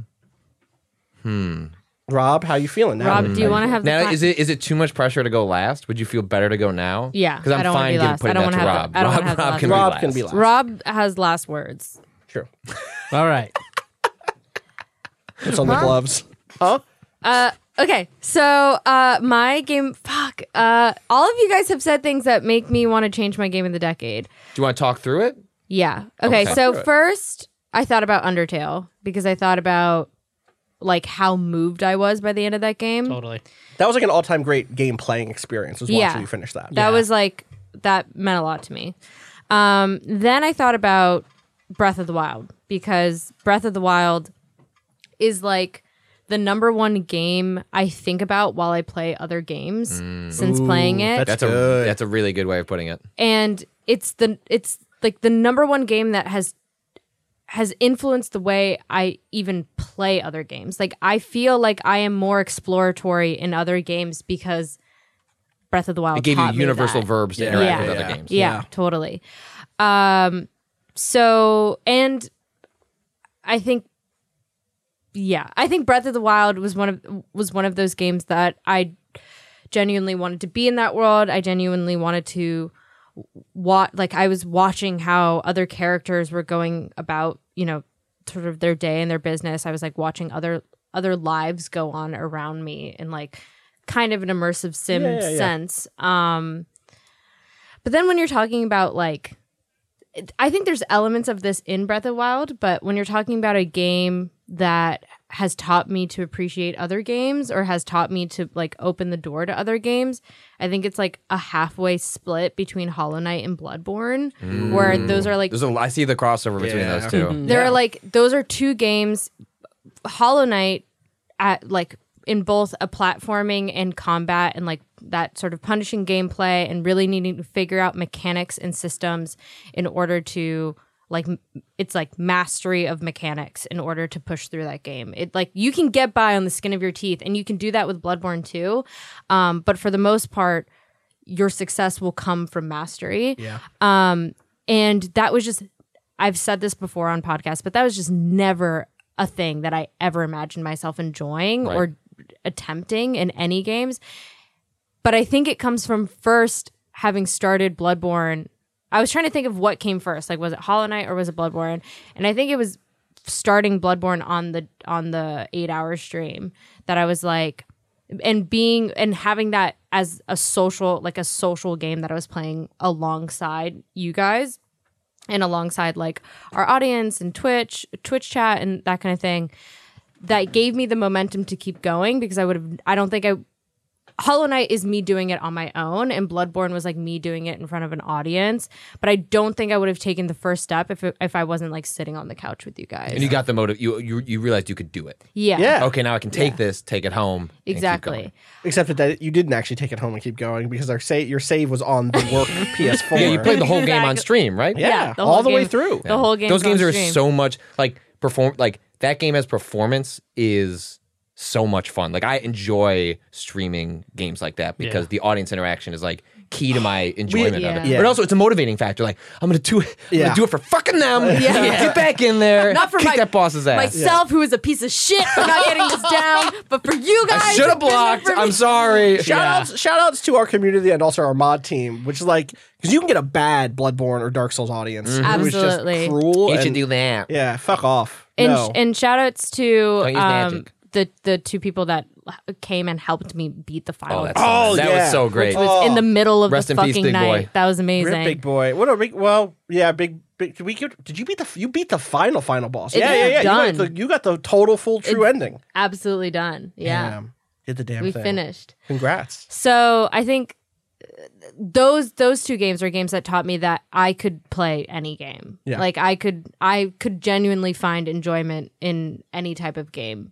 Rob, how you feeling now? Rob, do you want to have the Natalie, is it too much pressure to go last? Would you feel better to go now? Yeah, because I'm fine putting that to Rob. Rob can be last. Rob has last words. True. All right. It's on the gloves. Huh? Okay, so my game, all of you guys have said things that make me want to change my game of the decade. Do you want to talk through it? Yeah. Okay, so first I thought about Undertale because I thought about like how moved I was by the end of that game. Totally. That was like an all-time great game playing experience, was watching you finish that. That was like, that meant a lot to me. Then I thought about Breath of the Wild because Breath of the Wild is like the number one game I think about while I play other games since playing it. That's a really good way of putting it. And it's like the number one game that has influenced the way I even play other games. Like, I feel like I am more exploratory in other games because Breath of the Wild gave you taught me universal that. verbs to interact with other games. Yeah, totally. So, and I think Breath of the Wild was one of those games that I genuinely wanted to be in that world. I genuinely wanted to I was watching how other characters were going about, sort of their day and their business. I was like watching other lives go on around me in like kind of an immersive sim sense. But then when you're talking about like, I think there's elements of this in Breath of the Wild, but when you're talking about a game that has taught me to appreciate other games or has taught me to like open the door to other games, I think it's like a halfway split between Hollow Knight and Bloodborne, where those are like... I see the crossover between those two. There are like, those are 2 games. Hollow Knight at like in both a platforming and combat and like that sort of punishing gameplay and really needing to figure out mechanics and systems in order to like, it's like mastery of mechanics in order to push through that game. It like, you can get by on the skin of your teeth, and you can do that with Bloodborne too. But for the most part, your success will come from mastery. Yeah. And that was just, I've said this before on podcasts, but that was just never a thing that I ever imagined myself enjoying or attempting in any games. But I think it comes from first having started Bloodborne. I was trying to think of what came first. Like, was it Hollow Knight or was it Bloodborne? And I think it was starting Bloodborne on the 8-hour stream that I was like, and having that as a social game that I was playing alongside you guys and alongside like our audience and Twitch chat and that kind of thing, that gave me the momentum to keep going, because Hollow Knight is me doing it on my own, and Bloodborne was like me doing it in front of an audience. But I don't think I would have taken the first step if I wasn't like sitting on the couch with you guys. And you got the motive. You realized you could do it. Yeah. Okay, now I can take this, take it home. Exactly. Except that you didn't actually take it home and keep going, because your save was on the work PS4. Yeah, you played the whole game on stream, right? Yeah, the all whole the way game- through. The whole game. Those games are so much like that game as performance is so much fun. Like, I enjoy streaming games like that because the audience interaction is like key to my enjoyment of it. Yeah. But also it's a motivating factor. Like, I'm gonna do it. I'm gonna do it for fucking them. Get back in there. Not for kick that boss's ass. myself, who is a piece of shit for not getting this down, but for you guys. I should have who've been there blocked. for me. I'm sorry. Shout outs to our community and also our mod team, which is like, because you can get a bad Bloodborne or Dark Souls audience who is just Absolutely. cruel. You should and- do that. Yeah, fuck off. And, No. and shout outs to Don't use magic. the two people that came and helped me beat the final. That Oh, was yeah. so great. Which was in the middle of Rest the in peace, fucking big night. boy. That was amazing. Rip Big Boy. What a big. Well, yeah, big. Did you beat the final boss? It's Yeah. done. You got the total full true ending. Absolutely done. Yeah. Damn. Did the damn We thing. finished. Congrats. So I think those two games are games that taught me that I could play any game. Yeah. Like I could genuinely find enjoyment in any type of game.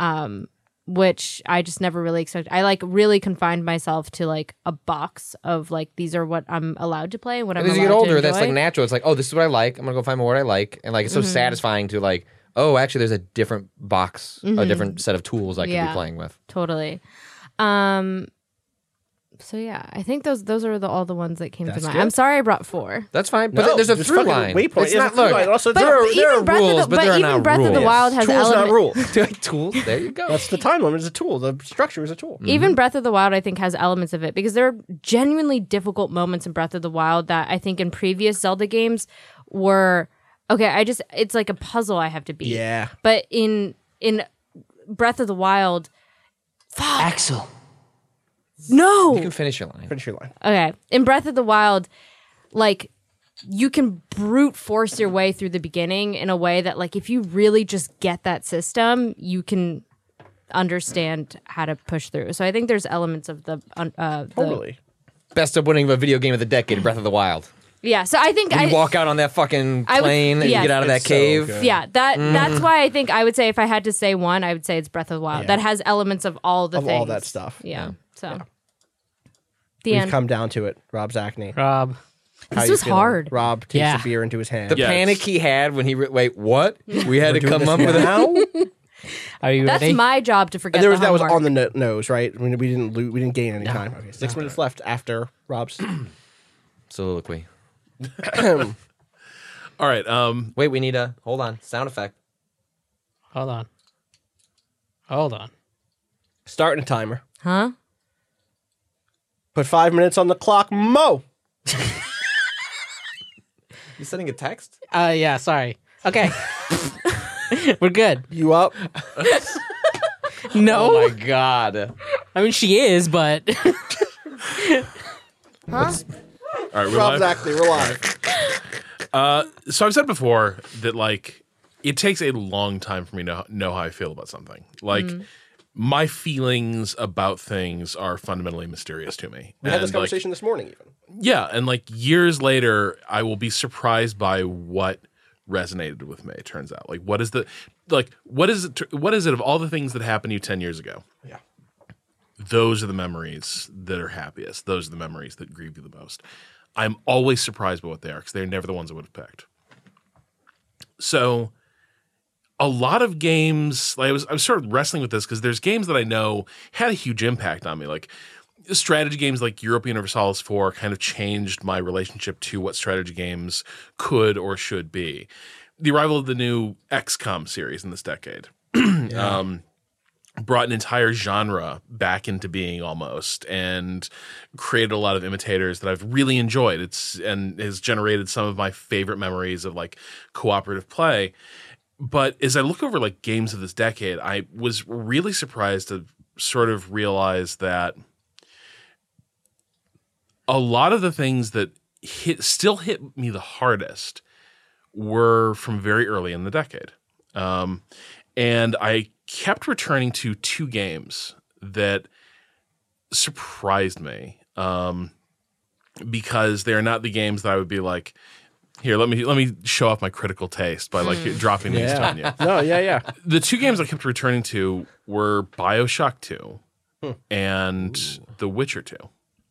Which I just never really expected. I like really confined myself to like a box of like, these are what I'm allowed to play and what I'm As you allowed get older, to enjoy. that's like natural. It's like, oh, this is what I like. I'm gonna go find more what I like, and like it's so satisfying to like, oh, actually, there's a different box, a different set of tools I could be playing with. Totally. So yeah, I think those are all the ones that came to That's mind. good. I'm sorry I brought 4. That's fine, but No, there's a just through fucking line. waypoint. It's Yeah, not the through look. line. Also, there are even Breath rules, of the, but there are even not Breath rules. of the Wild has Tool's not element. rule. Tools. There you go. That's the time limit is a tool. The structure is a tool. Even Breath of the Wild, I think, has elements of it, because there are genuinely difficult moments in Breath of the Wild that I think in previous Zelda games were okay. It's like a puzzle I have to beat. Yeah. But in Breath of the Wild, Axel. no. You can finish your line. Finish your line. Okay. In Breath of the Wild, like, you can brute force your way through the beginning in a way that, like, if you really just get that system, you can understand how to push through. So I think there's elements of the Totally. Best of winning a video game of the decade, Breath of the Wild. yeah. So I think When you walk out on that fucking I would- plane and you yes. get out of that It's so cave. good. yeah, that's why I think I would say, if I had to say one, I would say it's Breath of the Wild. Yeah. That has elements of all the Of things. all that stuff. Yeah. So the We've end. come down to it. Rob Zachney. Rob. How This you was feeling? hard. Rob takes Yeah. a beer into his hand. The Yes. panic he had when he wait, what? We had to come up with it. now. Are you That's ready? my job to forget. That was homework. on the nose, right? We didn't gain any time. Okay, 6 minutes left after Rob's. Soliloquy. All right. Wait, we need a hold on sound effect. Hold on. Starting a timer. Huh? Put 5 minutes on the clock. Mo. You sending a text? Yeah, sorry. Okay. We're good. You up? No. Oh my god. I mean, she is, but all right. We're Rob live. Zachney, we're live. So I've said before that like it takes a long time for me to know how I feel about something. Like my feelings about things are fundamentally mysterious to me. We had this And, like, conversation this morning, even. yeah, and like years later, I will be surprised by what resonated with me. It turns out, like, what is it of all the things that happened to you 10 years ago? Yeah. Those are the memories that are happiest. Those are the memories that grieve you the most. I'm always surprised by what they are because they're never the ones I would have picked. So a lot of games, like I was sort of wrestling with this because there's games that I know had a huge impact on me. Like strategy games like Europa Universalis 4 kind of changed my relationship to what strategy games could or should be. The arrival of the new XCOM series in this decade brought an entire genre back into being almost, and created a lot of imitators that I've really enjoyed. And has generated some of my favorite memories of like cooperative play. But as I look over like games of this decade, I was really surprised to sort of realize that a lot of the things that still hit me the hardest were from very early in the decade. And I kept returning to two games that surprised me because they're not the games that I would be like, here, let me show off my critical taste by like dropping these on you. No, yeah. The two games I kept returning to were BioShock 2 and The Witcher 2.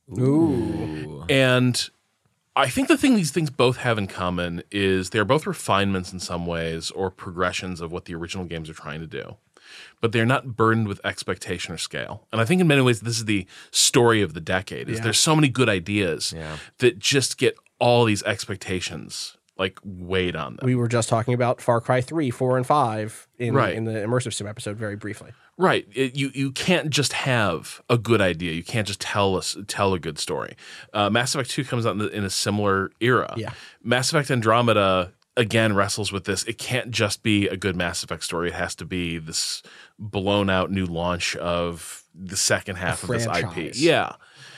Ooh. And I think the thing these things both have in common is they're both refinements in some ways or progressions of what the original games are trying to do. But they're not burdened with expectation or scale. And I think in many ways this is the story of the decade. There's so many good ideas that just get all these expectations like weighed on them. We were just talking about Far Cry 3, 4, and 5 in the Immersive Sim episode very briefly. Right. You can't just have a good idea. You can't just tell a good story. Mass Effect 2 comes out in a similar era. Yeah. Mass Effect Andromeda, again, wrestles with this. It can't just be a good Mass Effect story. It has to be this blown out new launch of the second half of this IP. Yeah.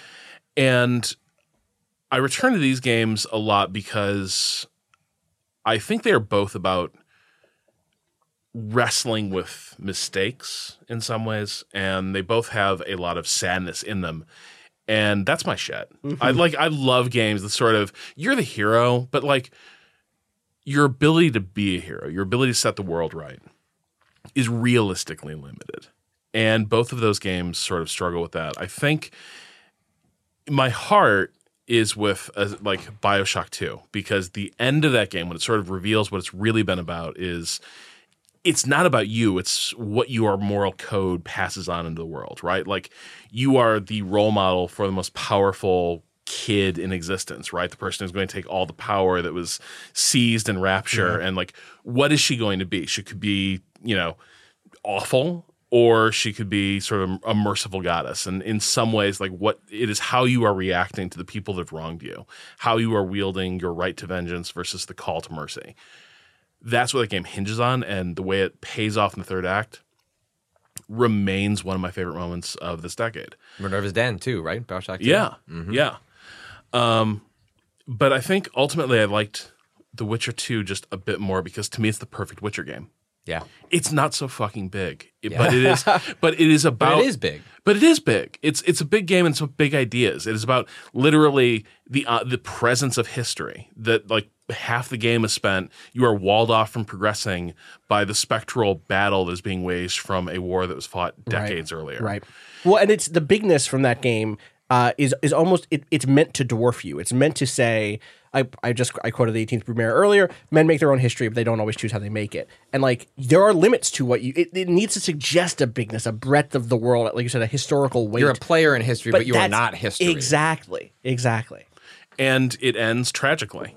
And I return to these games a lot because I think they are both about wrestling with mistakes in some ways, and they both have a lot of sadness in them. And that's my shit. I love games that sort of, you're the hero, but like your ability to be a hero, your ability to set the world right is realistically limited. And both of those games sort of struggle with that. I think my heart is with like BioShock 2, because the end of that game, when it sort of reveals what it's really been about, is it's not about you. It's what your moral code passes on into the world, right? Like you are the role model for the most powerful kid in existence, right? The person who's going to take all the power that was seized in Rapture. And like, what is she going to be? She could be, awful, or she could be sort of a merciful goddess. And in some ways, like what it is, how you are reacting to the people that have wronged you, how you are wielding your right to vengeance versus the call to mercy. That's what the game hinges on, and the way it pays off in the third act remains one of my favorite moments of this decade. Minerva's Den too, right? BioShock 2. Yeah, yeah. But I think ultimately I liked The Witcher 2 just a bit more because to me it's the perfect Witcher game. Yeah. It's not so fucking big, but it is. But it is about. But it is big. But it is big. It's a big game and some big ideas. It is about literally the presence of history. That like half the game is spent. You are walled off from progressing by the spectral battle that is being waged from a war that was fought decades earlier. Right. Well, and it's the bigness from that game is almost it's meant to dwarf you. It's meant to say. I quoted the 18th Brumaire earlier. Men make their own history, but they don't always choose how they make it. And like there are limits to what it needs to suggest a bigness, a breadth of the world, like you said, a historical weight. You're a player in history, but you are not history. Exactly. And it ends tragically.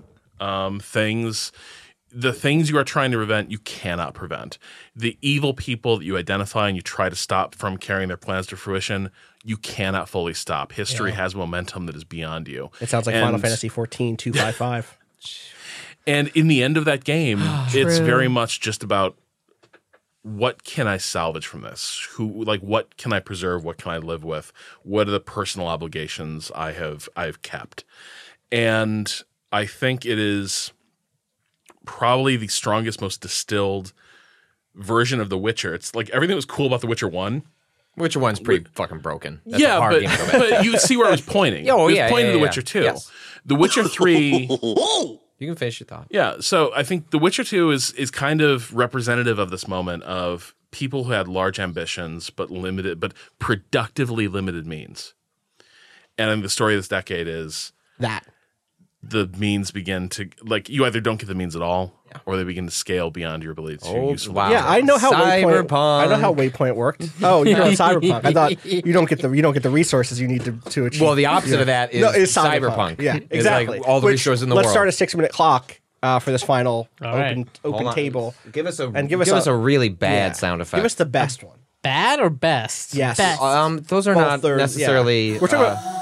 The things you are trying to prevent, you cannot prevent. The evil people that you identify and you try to stop from carrying their plans to fruition, you cannot fully stop. History has momentum that is beyond you. It sounds like Final Fantasy 14, 255. And in the end of that game, it's very much just about what can I salvage from this? What can I preserve? What can I live with? What are the personal obligations I've kept? And I think it is probably the strongest, most distilled version of The Witcher. It's like everything that was cool about The Witcher 1. Witcher 1's pretty fucking broken. That's a hard game to go back to. But you see where I was pointing. I was pointing to The Witcher 2. Yes. The Witcher 3... You can finish your thought. Yeah, so I think The Witcher 2 is kind of representative of this moment of people who had large ambitions but productively limited means. And I think the story of this decade is... the means begin to you either don't get the means at all, or they begin to scale beyond your ability to use. Wow. Yeah, I know how Cyberpunk. I know how Waypoint worked. Oh, you know Cyberpunk. I thought you don't get the resources you need to achieve. Well, the opposite of that is Cyberpunk. Yeah, It's exactly. like all the resources in the let's world. start a 6-minute clock for this final right. open Hold on. table. Give us And give us us a really bad Yeah. sound effect. Give us the best one. Bad or best? Yes. Best. Those are Well, not they're- necessarily. yeah. We're talking about.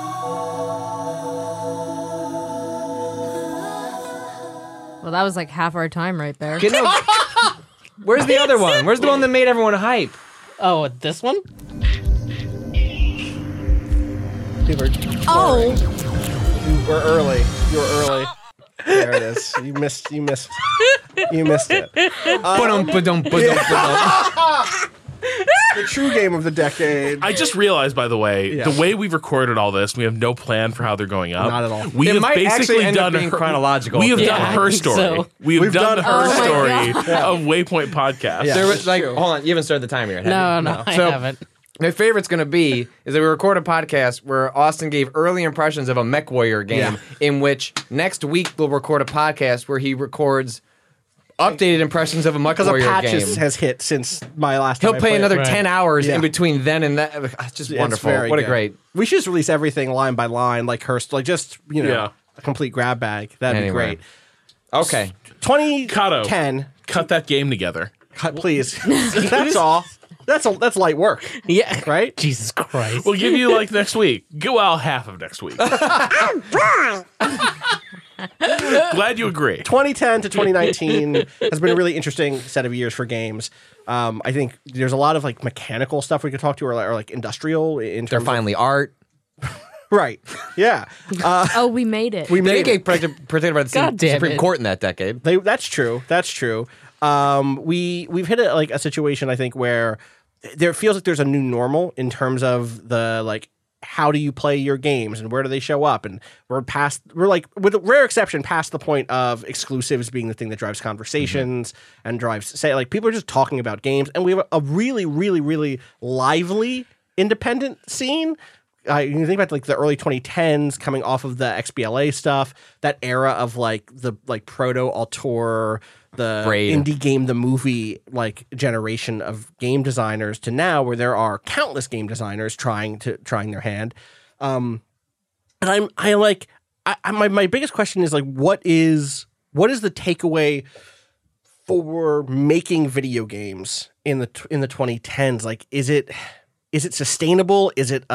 Well, that was like half our time right there. Where's the other one? Where's the one that made everyone hype? Oh, this one? Oh, You were early. You were early. There it is. You missed it. Ba-dum, ba-dum, ba-dum, ba-dum. The true game of the decade. I just realized, by the way, Yeah. the way we've recorded all this, we have no plan for how they're going up. Not at all. We It have might actually basically end up done being chronological. We have Yeah, done I her think story. so. We've done her Oh my story God. of Waypoint Podcast. Yeah. There was It's like, true. hold on, you haven't started the timer yet. have No, you? I So- haven't. My favorite's going to be is that we record a podcast where Austin gave early impressions of a Mech Warrior game, in which next week we'll record a podcast where he records updated impressions of a Mech Because a Warrior patch game. has hit since my last time. He'll I play played another it. Right. 10 hours Yeah. in between then and that. It's just It's wonderful. very What a good. great. We should just release everything line by line, like just Yeah. a complete grab bag. That'd Anyway. be great. Okay. 2010. Cut that game together. Cut, please. That's all. That's light work, Yeah. right? Jesus Christ. We'll give you like next week. Well, half of next week. Glad you agree. 2010 to 2019 has been a really interesting set of years for games. I think there's a lot of like mechanical stuff we could talk to, or like industrial. In They're terms finally art. right. Yeah, oh, we made it. we They made get protected by the God damn Supreme it. Court in that decade. That's true. That's true. We've hit a situation, I think, where there feels like there's a new normal in terms of the like how do you play your games and where do they show up, and we're like, with a rare exception, past the point of exclusives being the thing that drives conversations and drives people are just talking about games, and we have a really, really, really lively independent scene. You think about like the early 2010s coming off of the XBLA stuff, that era of like the proto auteur, the Braid. indie game, the movie like generation of game designers, to now where there are countless game designers trying their hand. And my biggest question is like, what is the takeaway for making video games in the 2010s? Like, is it sustainable? Is it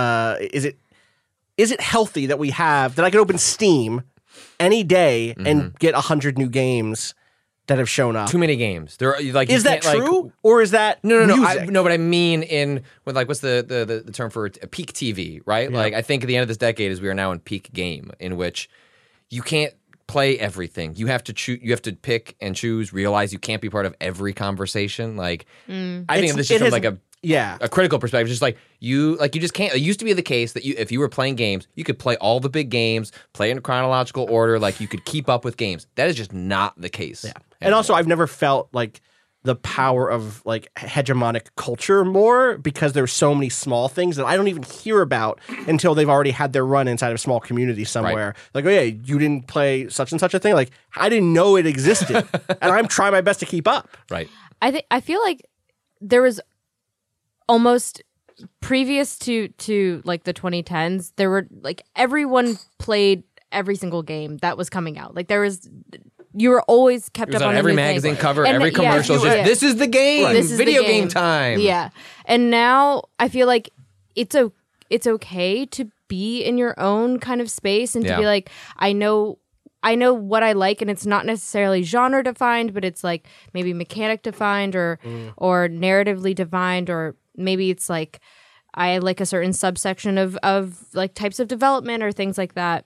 healthy that I could open Steam any day and get 100 new games that have shown up? Too many games. There are, like, Is you that can't, true, like, or is that No. music? But I mean what's the term for it? Peak TV, right? Like, I think at the end of this decade is we are now in peak game, in which you can't play everything. You have to choose. You have to pick and choose. Realize you can't be part of every conversation. Like, I think of this just from like a critical perspective. Just like you just can't. It used to be the case that if you were playing games, you could play all the big games, play in chronological order. Like, you could keep up with games. That is just not the case. Yeah. And also, I've never felt like the power of like hegemonic culture more, because there's so many small things that I don't even hear about until they've already had their run inside of a small community somewhere. Right. Like, oh yeah, you didn't play such and such a thing. Like, I didn't know it existed, and I'm trying my best to keep up. Right. I feel like there was almost previous to like the 2010s, there were like everyone played every single game that was coming out. Like, you were always kept up on every a new magazine thing. cover, And every commercial. yeah, This is the game. Right. This is Video the game time. Yeah, and now I feel like it's okay to be in your own kind of space and to be like, I know what I like, and it's not necessarily genre defined, but it's like maybe mechanic defined or narratively defined, or maybe it's like I like a certain subsection of like types of development or things like that.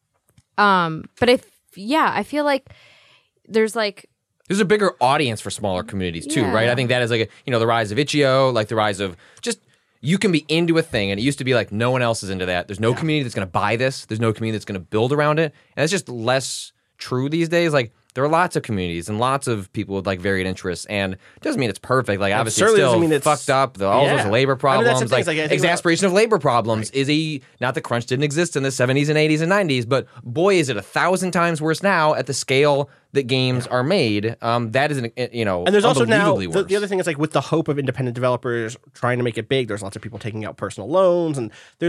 But I feel like there's a bigger audience for smaller communities too, Yeah. right? I think that is like the rise of itch.io, like the rise of just you can be into a thing, and it used to be like no one else is into that. There's no community that's going to buy this. There's no community that's going to build around it, and it's just less true these days. Like, there are lots of communities and lots of people with like varied interests, and it doesn't mean it's perfect. Like obviously, it's certainly still doesn't mean it's- fucked up. All those labor I mean, problems, that's the thing, like is, like, I think exasperation of labor problems, is not that crunch didn't exist in the 70s and 80s and 90s, but boy, is it 1,000 times worse now at the scale that games are made. That is, and there's also now unbelievably worse. the other thing is like with the hope of independent developers trying to make it big, there's lots of people taking out personal loans, and there's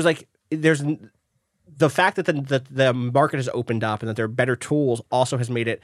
the fact that the market has opened up and that there are better tools also has made it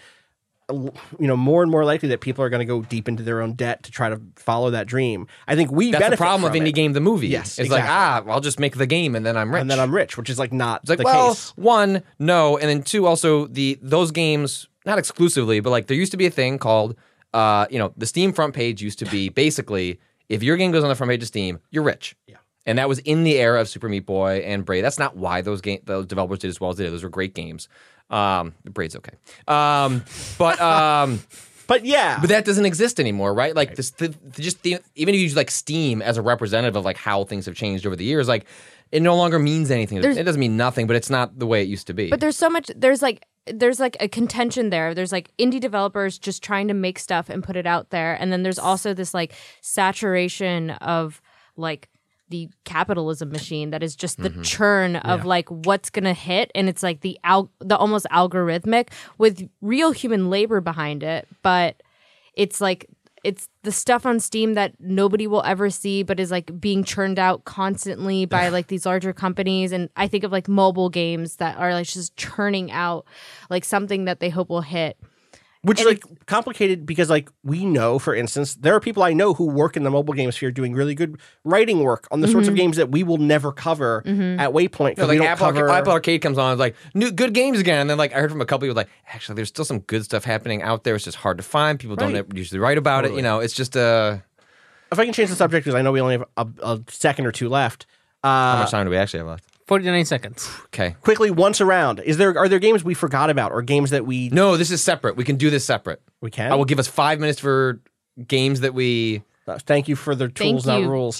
more and more likely that people are going to go deep into their own debt to try to follow that dream. I think That's benefit the problem of from Indie it. Game the movie. Yes, it's exactly. like I'll just make the game and then I'm rich. Which is like not It's like, the well, case. one, no, and then two, also those games, not exclusively, but like there used to be a thing called, the Steam front page used to be basically if your game goes on the front page of Steam, you're rich. Yeah. And that was in the era of Super Meat Boy and Braid. That's not why those developers did as well as they did. Those were great games. Braid's okay. But yeah. But that doesn't exist anymore, right? Like even if you use like Steam as a representative of like how things have changed over the years, like it no longer means anything. It doesn't mean nothing, but it's not the way it used to be. But there's so much. There's like a contention there. There's like indie developers just trying to make stuff and put it out there, and then there's also this like saturation of like the capitalism machine that is just the churn of like what's gonna hit, and it's like the almost algorithmic with real human labor behind it, but it's like it's the stuff on Steam that nobody will ever see, but is like being churned out constantly by like these larger companies. And I think of like mobile games that are like just churning out like something that they hope will hit. Which is like complicated because like we know, for instance, there are people I know who work in the mobile game sphere doing really good writing work on the sorts of games that we will never cover at Waypoint. like we don't Apple Arcade comes on, it's like new good games again, and then like I heard from a couple people like actually there's still some good stuff happening out there. It's just hard to find. People don't usually write about it. It's just If I can change the subject because I know we only have a second or two left. how much time do we actually have left? 49 seconds. Okay. Quickly, once around, are there games we forgot about or games that we No, this is separate. We can do this separate. we can? I will give us 5 minutes for games that we. Thank you for the tools, Thank not you. rules.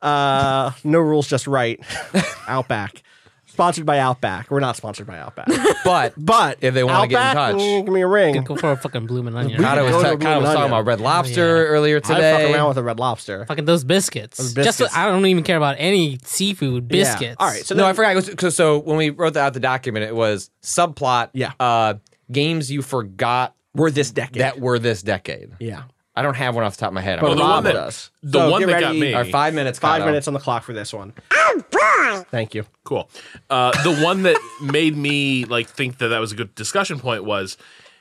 No rules, just right. Outback. Sponsored by Outback. We're not sponsored by Outback. But if they want to get in Outback, touch, give me a ring. Go for a fucking bloomin' onion. Kata was go to talking Blue Onion. about Red Lobster earlier I today. fuck around with a Red Lobster. Fucking those biscuits. Those biscuits. I don't even care about any seafood biscuits. All right. So No, then- I forgot. So when we wrote out the document, it was subplot. Yeah. Games you forgot we're this decade. that were this decade. Yeah. I don't have one off the top of my head. But the Rob one that- does. the So one get that got ready. me- All right, 5 minutes. 5 Kato. minutes on the clock for this one. Thank you. Cool. The one that made me like think that was a good discussion point was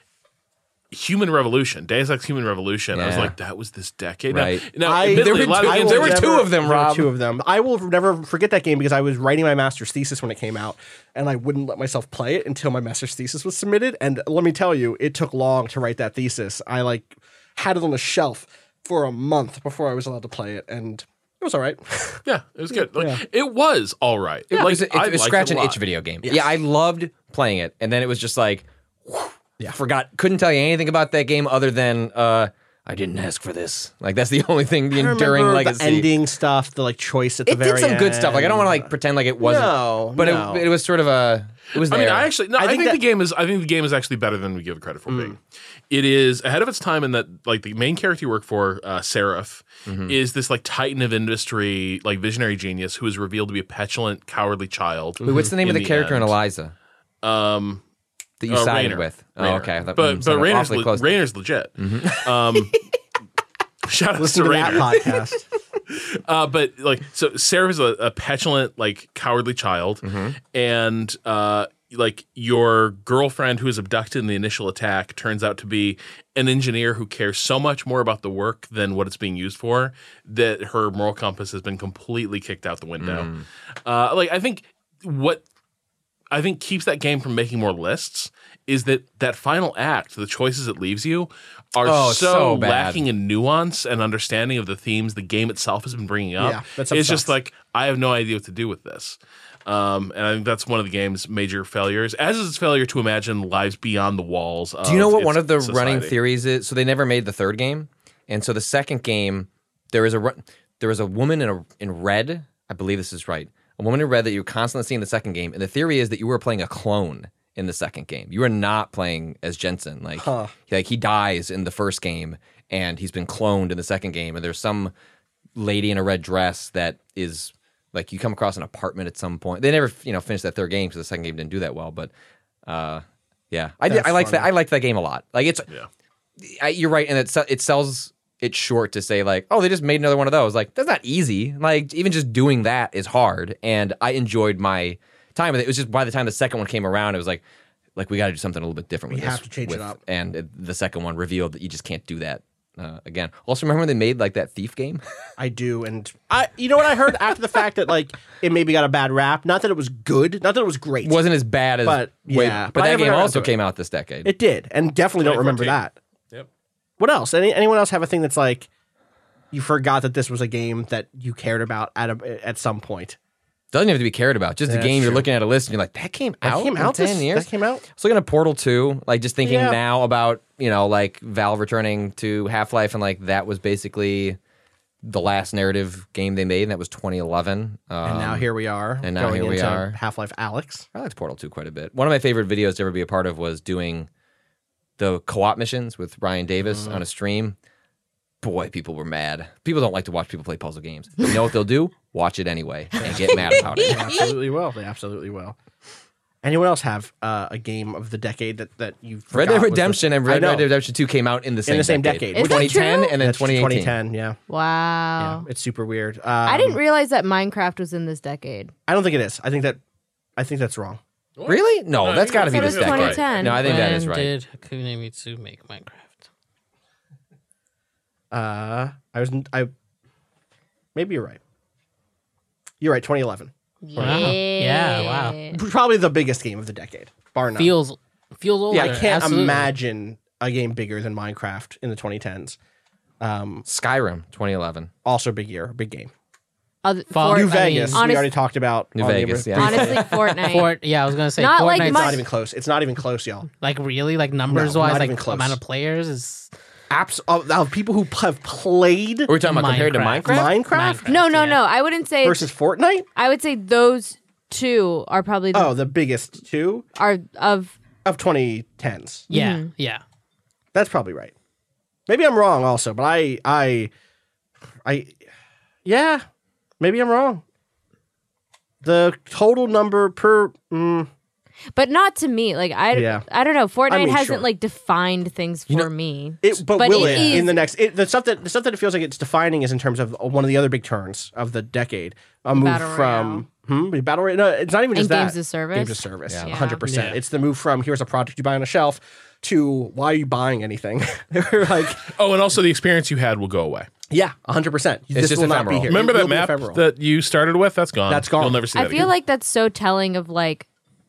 Human Revolution, Deus Ex Human Revolution. I was Yeah. like, that was this decade. Right. Now, I- admittedly, there a lot of were games there like were two of them, There were Rob. two of them. I will never forget that game because I was writing my master's thesis when it came out, and I wouldn't let myself play it until my master's thesis was submitted. And let me tell you, it took long to write that thesis. I like had it on the shelf for a month before I was allowed to play it, and it was all right. Yeah, it was good. Like, it was all right. It was, I it was liked scratch it a and lot. itch video game. Yeah, I loved playing it, and then it was just like, couldn't tell you anything about that game other than I didn't ask for this. Like that's the only thing, the enduring remember legacy. the ending stuff, the like choice at the It very did some good stuff. Like I don't want to end. like pretend like it wasn't. No, but no. It was sort of it was I there. mean, I think that- the game is actually better than we give it credit for being. It is ahead of its time in that like the main character you work for, Seraph, is this like titan of industry, like visionary genius who is revealed to be a petulant, cowardly child. Wait, what's the name of the character in end. Eliza that you sided Rayner. with? Oh, Rayner. okay. That But sounded Rayner's, awfully close. Rayner's legit. Shout out Listen to to that Rayner. podcast. But like, so Seraph is a petulant, like cowardly child, and like your girlfriend who is abducted in the initial attack turns out to be an engineer who cares so much more about the work than what it's being used for that her moral compass has been completely kicked out the window. Like I think what keeps that game from making more lists is that final act, the choices it leaves you, are so bad. lacking in nuance and understanding of the themes the game itself has been bringing up. Yeah, that it's just sucks. like I have no idea what to do with this. And I think that's one of the game's major failures, as is its failure to imagine lives beyond the walls. Do you know what its one of the society. running theories is? So they never made the third game, and so the second game there is a woman in red. I believe this is right. A woman in red that you constantly see in the second game, and the theory is that you were playing a clone in the second game. You are not playing as Jensen. Like he dies in the first game, and he's been cloned in the second game. And there's some lady in a red dress that is like you come across an apartment at some point. They never finished that third game because the second game didn't do that well. But I liked that. I liked that game a lot. Like you're right, and it sells it short to say like, oh, they just made another one of those. Like that's not easy. Like even just doing that is hard, and I enjoyed my time with it. It was just by the time the second one came around, it was like we got to do something a little bit different. We with have this, to change it up. And the second one revealed that you just can't do that again. Also, remember when they made like that Thief game? I do, and you know what I heard after the fact that like it maybe got a bad rap. Not that it was good, not that it was great. Wasn't as bad as, but yeah. But that I game never also got into came out this decade. It did, and definitely don't remember 2014. that. Yep. What else? Anyone else have a thing that's like you forgot that this was a game that you cared about at some point? Doesn't have to be cared about. Just a game you're looking at a list and you're like, that came out in 10 years? That came out? I was looking at Portal 2, like just thinking now about, like Valve returning to Half-Life, and like that was basically the last narrative game they made, and that was 2011. And now here we are. And now here we are. Half-Life Alyx. I liked Portal 2 quite a bit. One of my favorite videos to ever be a part of was doing the co-op missions with Ryan Davis on a stream. Boy, people were mad. People don't like to watch people play puzzle games. But you know what they'll do? Watch it anyway and get mad about it. They absolutely will. They absolutely will. Anyone else have a game of the decade that you forgot? Red Dead Redemption and Red Dead Redemption 2 came out in the same decade. Is that 2010 true? and then That's 2018. 2010, yeah. Wow. Yeah, it's super weird. I didn't realize that Minecraft was in this decade. I don't think it is. I think that's wrong. Really? No, that's got to be thought it this was decade. 2010. No, I think that is When right. did Hakuna Mitsu make Minecraft? Maybe you're right. You're right. 2011. Wow. Yeah, wow. Probably the biggest game of the decade, bar none. Feels older. Yeah, I can't absolutely. imagine a game bigger than Minecraft in the 2010s. Skyrim 2011. Also, big year, big game. Fall- New I Vegas. mean, We already talked about New on the Vegas, brief- yeah. Honestly, Fortnite. Yeah, I was gonna say Not like Fortnite's It's much- not even close. It's not even close, y'all. like really like numbers No, wise, not like even close. amount of players is Of people who have played Are we talking about compared to Minecraft. Minecraft? Minecraft No, Yeah. I wouldn't say. versus Fortnite. I would say those two are probably The biggest two are of. of 2010s. yeah, yeah. That's probably right. Maybe I'm wrong also, but yeah, maybe I'm wrong. The total number per But not to me. Like I don't know. Fortnite I mean, hasn't sure. like defined things for me. but will it it is- in the next the stuff that it feels like it's defining is in terms of one of the other big turns of the decade. A move Battle from Battle Royale. No, it's not even just And that. games as service? Games as service. Yeah. 100%. Yeah. It's the move from here's a product you buy on a shelf to why are you buying anything? They're like, Oh, and also the experience you had will go away. yeah, 100%. This just will not ephemeral. be here. Remember It that will be map ephemeral. that you started with? That's gone. That's gone. You'll never see that I feel again. like that's so telling of like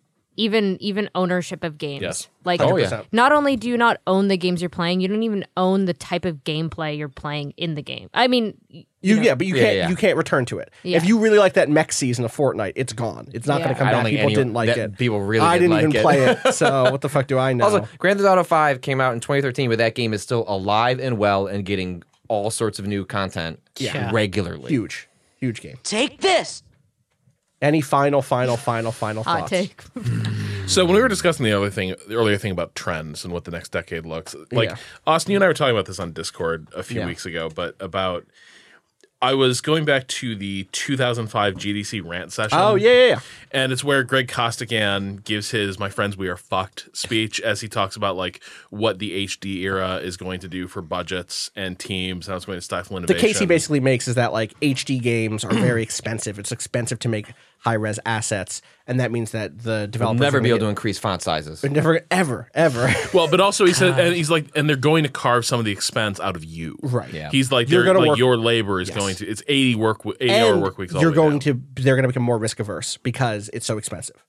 even ownership of games. Yes. Like Oh, yeah. not only do you not own the games you're playing, you don't even own the type of gameplay you're playing in the game. I mean, But you can't yeah. you can't return to it. Yeah. If you really like that mech season of Fortnite, it's gone. It's not Yeah. going to come I don't back. think People any- didn't like that it. people really I didn't didn't even like play it. So what the fuck do I know? Also, Grand Theft Auto 5 came out in 2013, but that game is still alive and well and getting all sorts of new content regularly. huge game. Take this. Any final hot thoughts? take. So when we were discussing the earlier thing about trends and what the next decade looks like, Yeah. Austin, you and I were talking about this on Discord a few weeks ago, but about I was going back to the 2005 GDC rant session. Oh yeah. And it's where Greg Costigan gives his "My friends, we are fucked" speech as he talks about like what the HD era is going to do for budgets and teams, how it's going to stifle The innovation. case he basically makes is that like HD games are very expensive. It's expensive to make high res assets, and that means that the We'll developers never are be gonna able to increase font sizes. get- never ever. Well, but also he said, and he's like, and they're going to carve some of the expense out of you. Right. Yeah. He's like, You're they're gonna like work- your labor is going to. It's 80 hour And work weeks. all you're the way going down. they're going to become more risk averse because it's so expensive.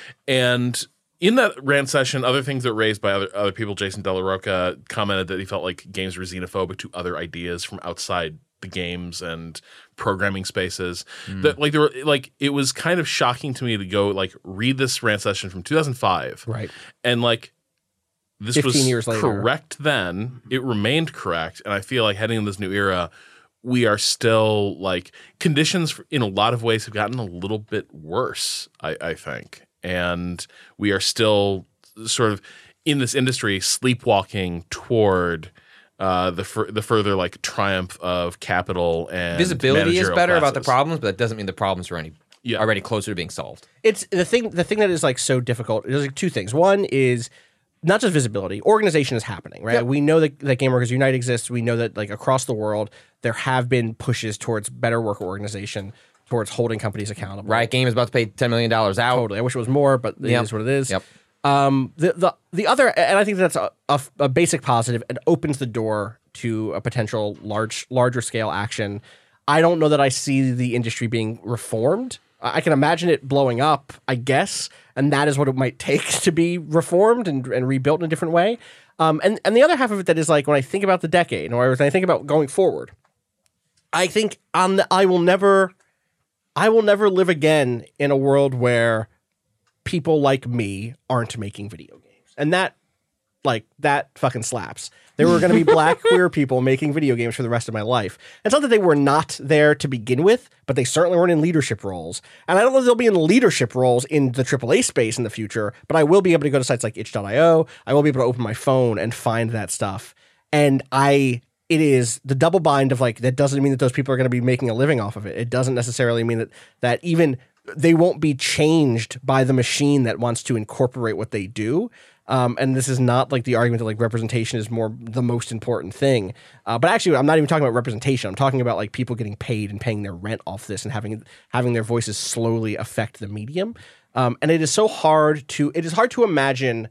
And in that rant session, other things that raised by other people, Jason De La Rocca commented that he felt like games were xenophobic to other ideas from outside the games and programming spaces. That like there were like it was kind of shocking to me to go like read this rant session from 2005, Right. and like this 15 was years later. correct then. It remained correct, and I feel like heading in this new era, we are still like conditions in a lot of ways have gotten a little bit worse. I think, and we are still sort of in this industry sleepwalking toward the further like triumph of capital and visibility is better about the classes. problems, but that doesn't mean the problems are already closer to being solved. It's the thing that is like so difficult. There's like two things. One is not just visibility. Organization is happening, right? Yep. We know that Game Workers Unite exists. We know that like across the world there have been pushes towards better worker organization, towards holding companies accountable. Riot Game is about to pay $10 million out. Totally. I wish it was more, but it Yep. is what it is. Yep. The other, and I think that's a basic positive, and opens the door to a potential larger scale action. I don't know that I see the industry being reformed. I can imagine it blowing up, I guess, and that is what it might take to be reformed and rebuilt in a different way. And the other half of it that is like when I think about the decade, or when I think about going forward, I think I will never live again in a world where people like me aren't making video games. And that fucking slaps. There were going to be black queer people making video games for the rest of my life. It's not that they were not there to begin with, but they certainly weren't in leadership roles. And I don't know if they'll be in leadership roles in the AAA space in the future, but I will be able to go to sites like itch.io. I will be able to open my phone and find that stuff. And it is the double bind of like, that doesn't mean that those people are going to be making a living off of it. It doesn't necessarily mean that even they won't be changed by the machine that wants to incorporate what they do. And this is not like the argument that like representation is more the most important thing. But actually, I'm not even talking about representation. I'm talking about like people getting paid and paying their rent off this and having their voices slowly affect the medium. And it is hard to imagine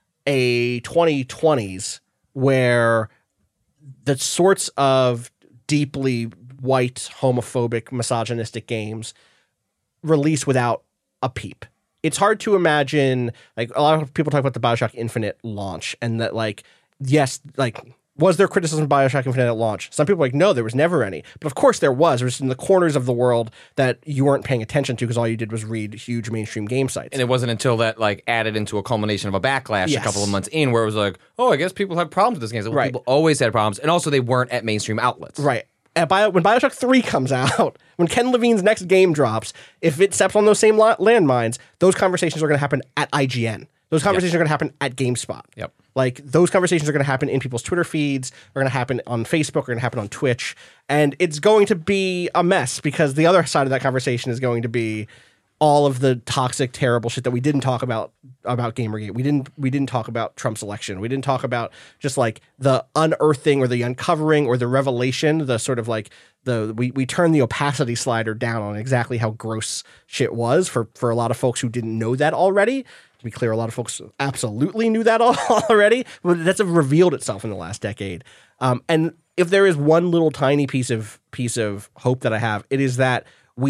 a 2020s where the sorts of deeply white, homophobic, misogynistic games release without a peep. It's hard to imagine, like, a lot of people talk about the BioShock Infinite launch, and that, like, yes, like, was there criticism of BioShock Infinite at launch? Some people are like, no, there was never any. But of course there was. There was in the corners of the world that you weren't paying attention to because all you did was read huge mainstream game sites. And it wasn't until that like added into a culmination of a backlash Yes. a couple of months in where it was like, oh, I guess people have problems with this game. So Right. People always had problems. And also they weren't at mainstream outlets. Right. When BioShock 3 comes out, when Ken Levine's next game drops, if it steps on those same landmines, those conversations are going to happen at IGN. Those conversations are going to happen at GameSpot. Yep. Like, those conversations are going to happen in people's Twitter feeds, are going to happen on Facebook, are going to happen on Twitch. And it's going to be a mess because the other side of that conversation is going to be all of the toxic, terrible shit that we didn't talk about Gamergate. We didn't talk about Trump's election. We didn't talk about just like the unearthing or the uncovering or the revelation, the sort of like we turned the opacity slider down on exactly how gross shit was for a lot of folks who didn't know that already. To be clear, a lot of folks absolutely knew that already. But that's revealed itself in the last decade. And if there is one little tiny piece of hope that I have, it is that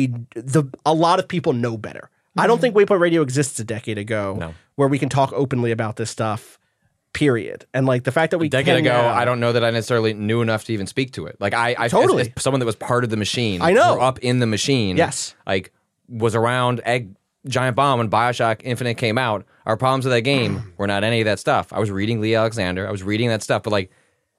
a lot of people know better. I don't think Waypoint Radio exists a decade ago where we can talk openly about this stuff, period. And like the fact that we A decade ago, now, I don't know that I necessarily knew enough to even speak to it. Like I Totally. as someone that was part of the machine, I know. grew up in the machine. Yes. Like was around Giant Bomb when BioShock Infinite came out. Our problems with that game were not any of that stuff. I was reading Lee Alexander. I was reading that stuff, but like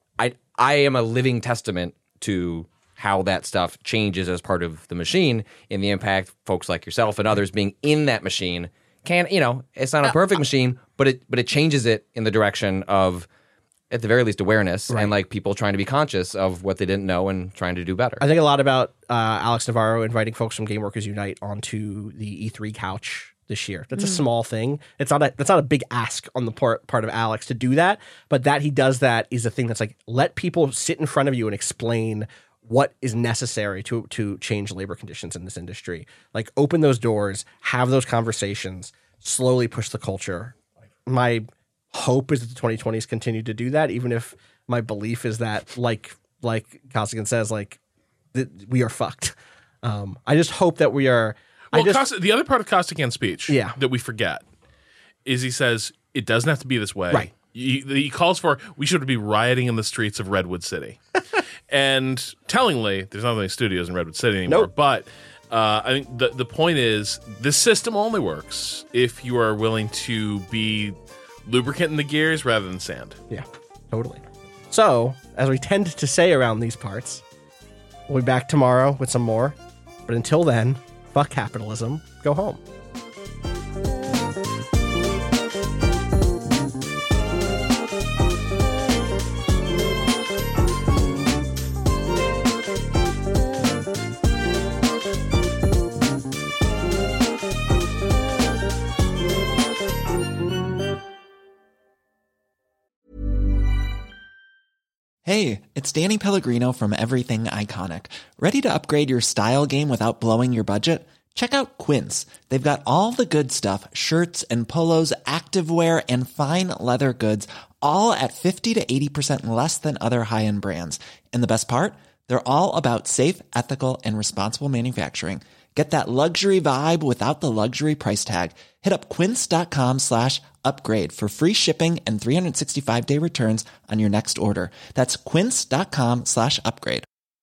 I am a living testament to how that stuff changes as part of the machine and the impact folks like yourself and others being in that machine can, it's not a perfect machine, but it changes it in the direction of, at the very least, awareness and like people trying to be conscious of what they didn't know and trying to do better. I think a lot about Alex Navarro inviting folks from Game Workers Unite onto the E3 couch this year. That's a small thing. That's not a big ask on the part of Alex to do that, but that he does that is a thing that's like, let people sit in front of you and explain what is necessary to change labor conditions in this industry. Like, open those doors, have those conversations, slowly push the culture. My hope is that the 2020s continue to do that, even if my belief is that, like Costigan says, like, we are fucked. I just hope that we are. Well, the other part of Costigan's speech that we forget is he says it doesn't have to be this way. Right. He calls for we should be rioting in the streets of Redwood City. And tellingly, there's not many studios in Redwood City anymore. Nope. But I think the point is this system only works if you are willing to be lubricant in the gears rather than sand. Yeah, totally. So, as we tend to say around these parts, we'll be back tomorrow with some more. But until then, fuck capitalism. Go home. Hey, it's Danny Pellegrino from Everything Iconic. Ready to upgrade your style game without blowing your budget? Check out Quince. They've got all the good stuff, shirts and polos, activewear, and fine leather goods, all at 50 to 80% less than other high-end brands. And the best part? They're all about safe, ethical, and responsible manufacturing. Get that luxury vibe without the luxury price tag. Hit up quince.com/upgrade for free shipping and 365-day returns on your next order. That's quince.com/upgrade.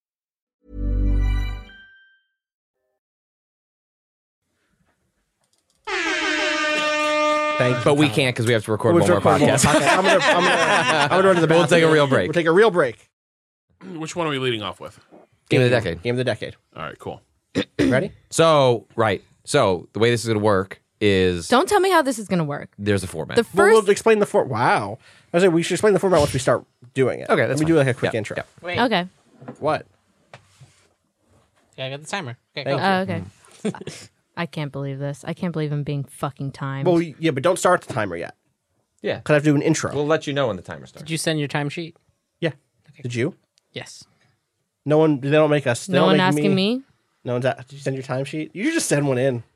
Thank you, But we Tom. can't because we have to record We'll one more record one more podcast. podcast. I'm gonna run to the bathroom. We'll take a real break. We'll take a real break. Which one are we leading off with? Game of the decade. Game of the decade. All right, cool. Ready? So, So, the way this is going to work is Don't tell me how this is going to work. there's a format. The Well, first. we'll explain the format. Wow. I was like, we should explain the format once we start doing it. Okay, Let that's me fine. do like a quick Yeah, intro. yeah. Wait. Okay. What? Yeah, I got the timer. Okay, Thank go. you. Okay. I can't believe this. I can't believe I'm being fucking timed. Well, yeah, but don't start the timer yet. Yeah. Because I have to do an intro. We'll let you know when the timer starts. Did you send your timesheet? Yeah. Did you? Yes. No one. They don't make us. They no don't one make asking me? No one's. Did you send your timesheet? You should just send one in.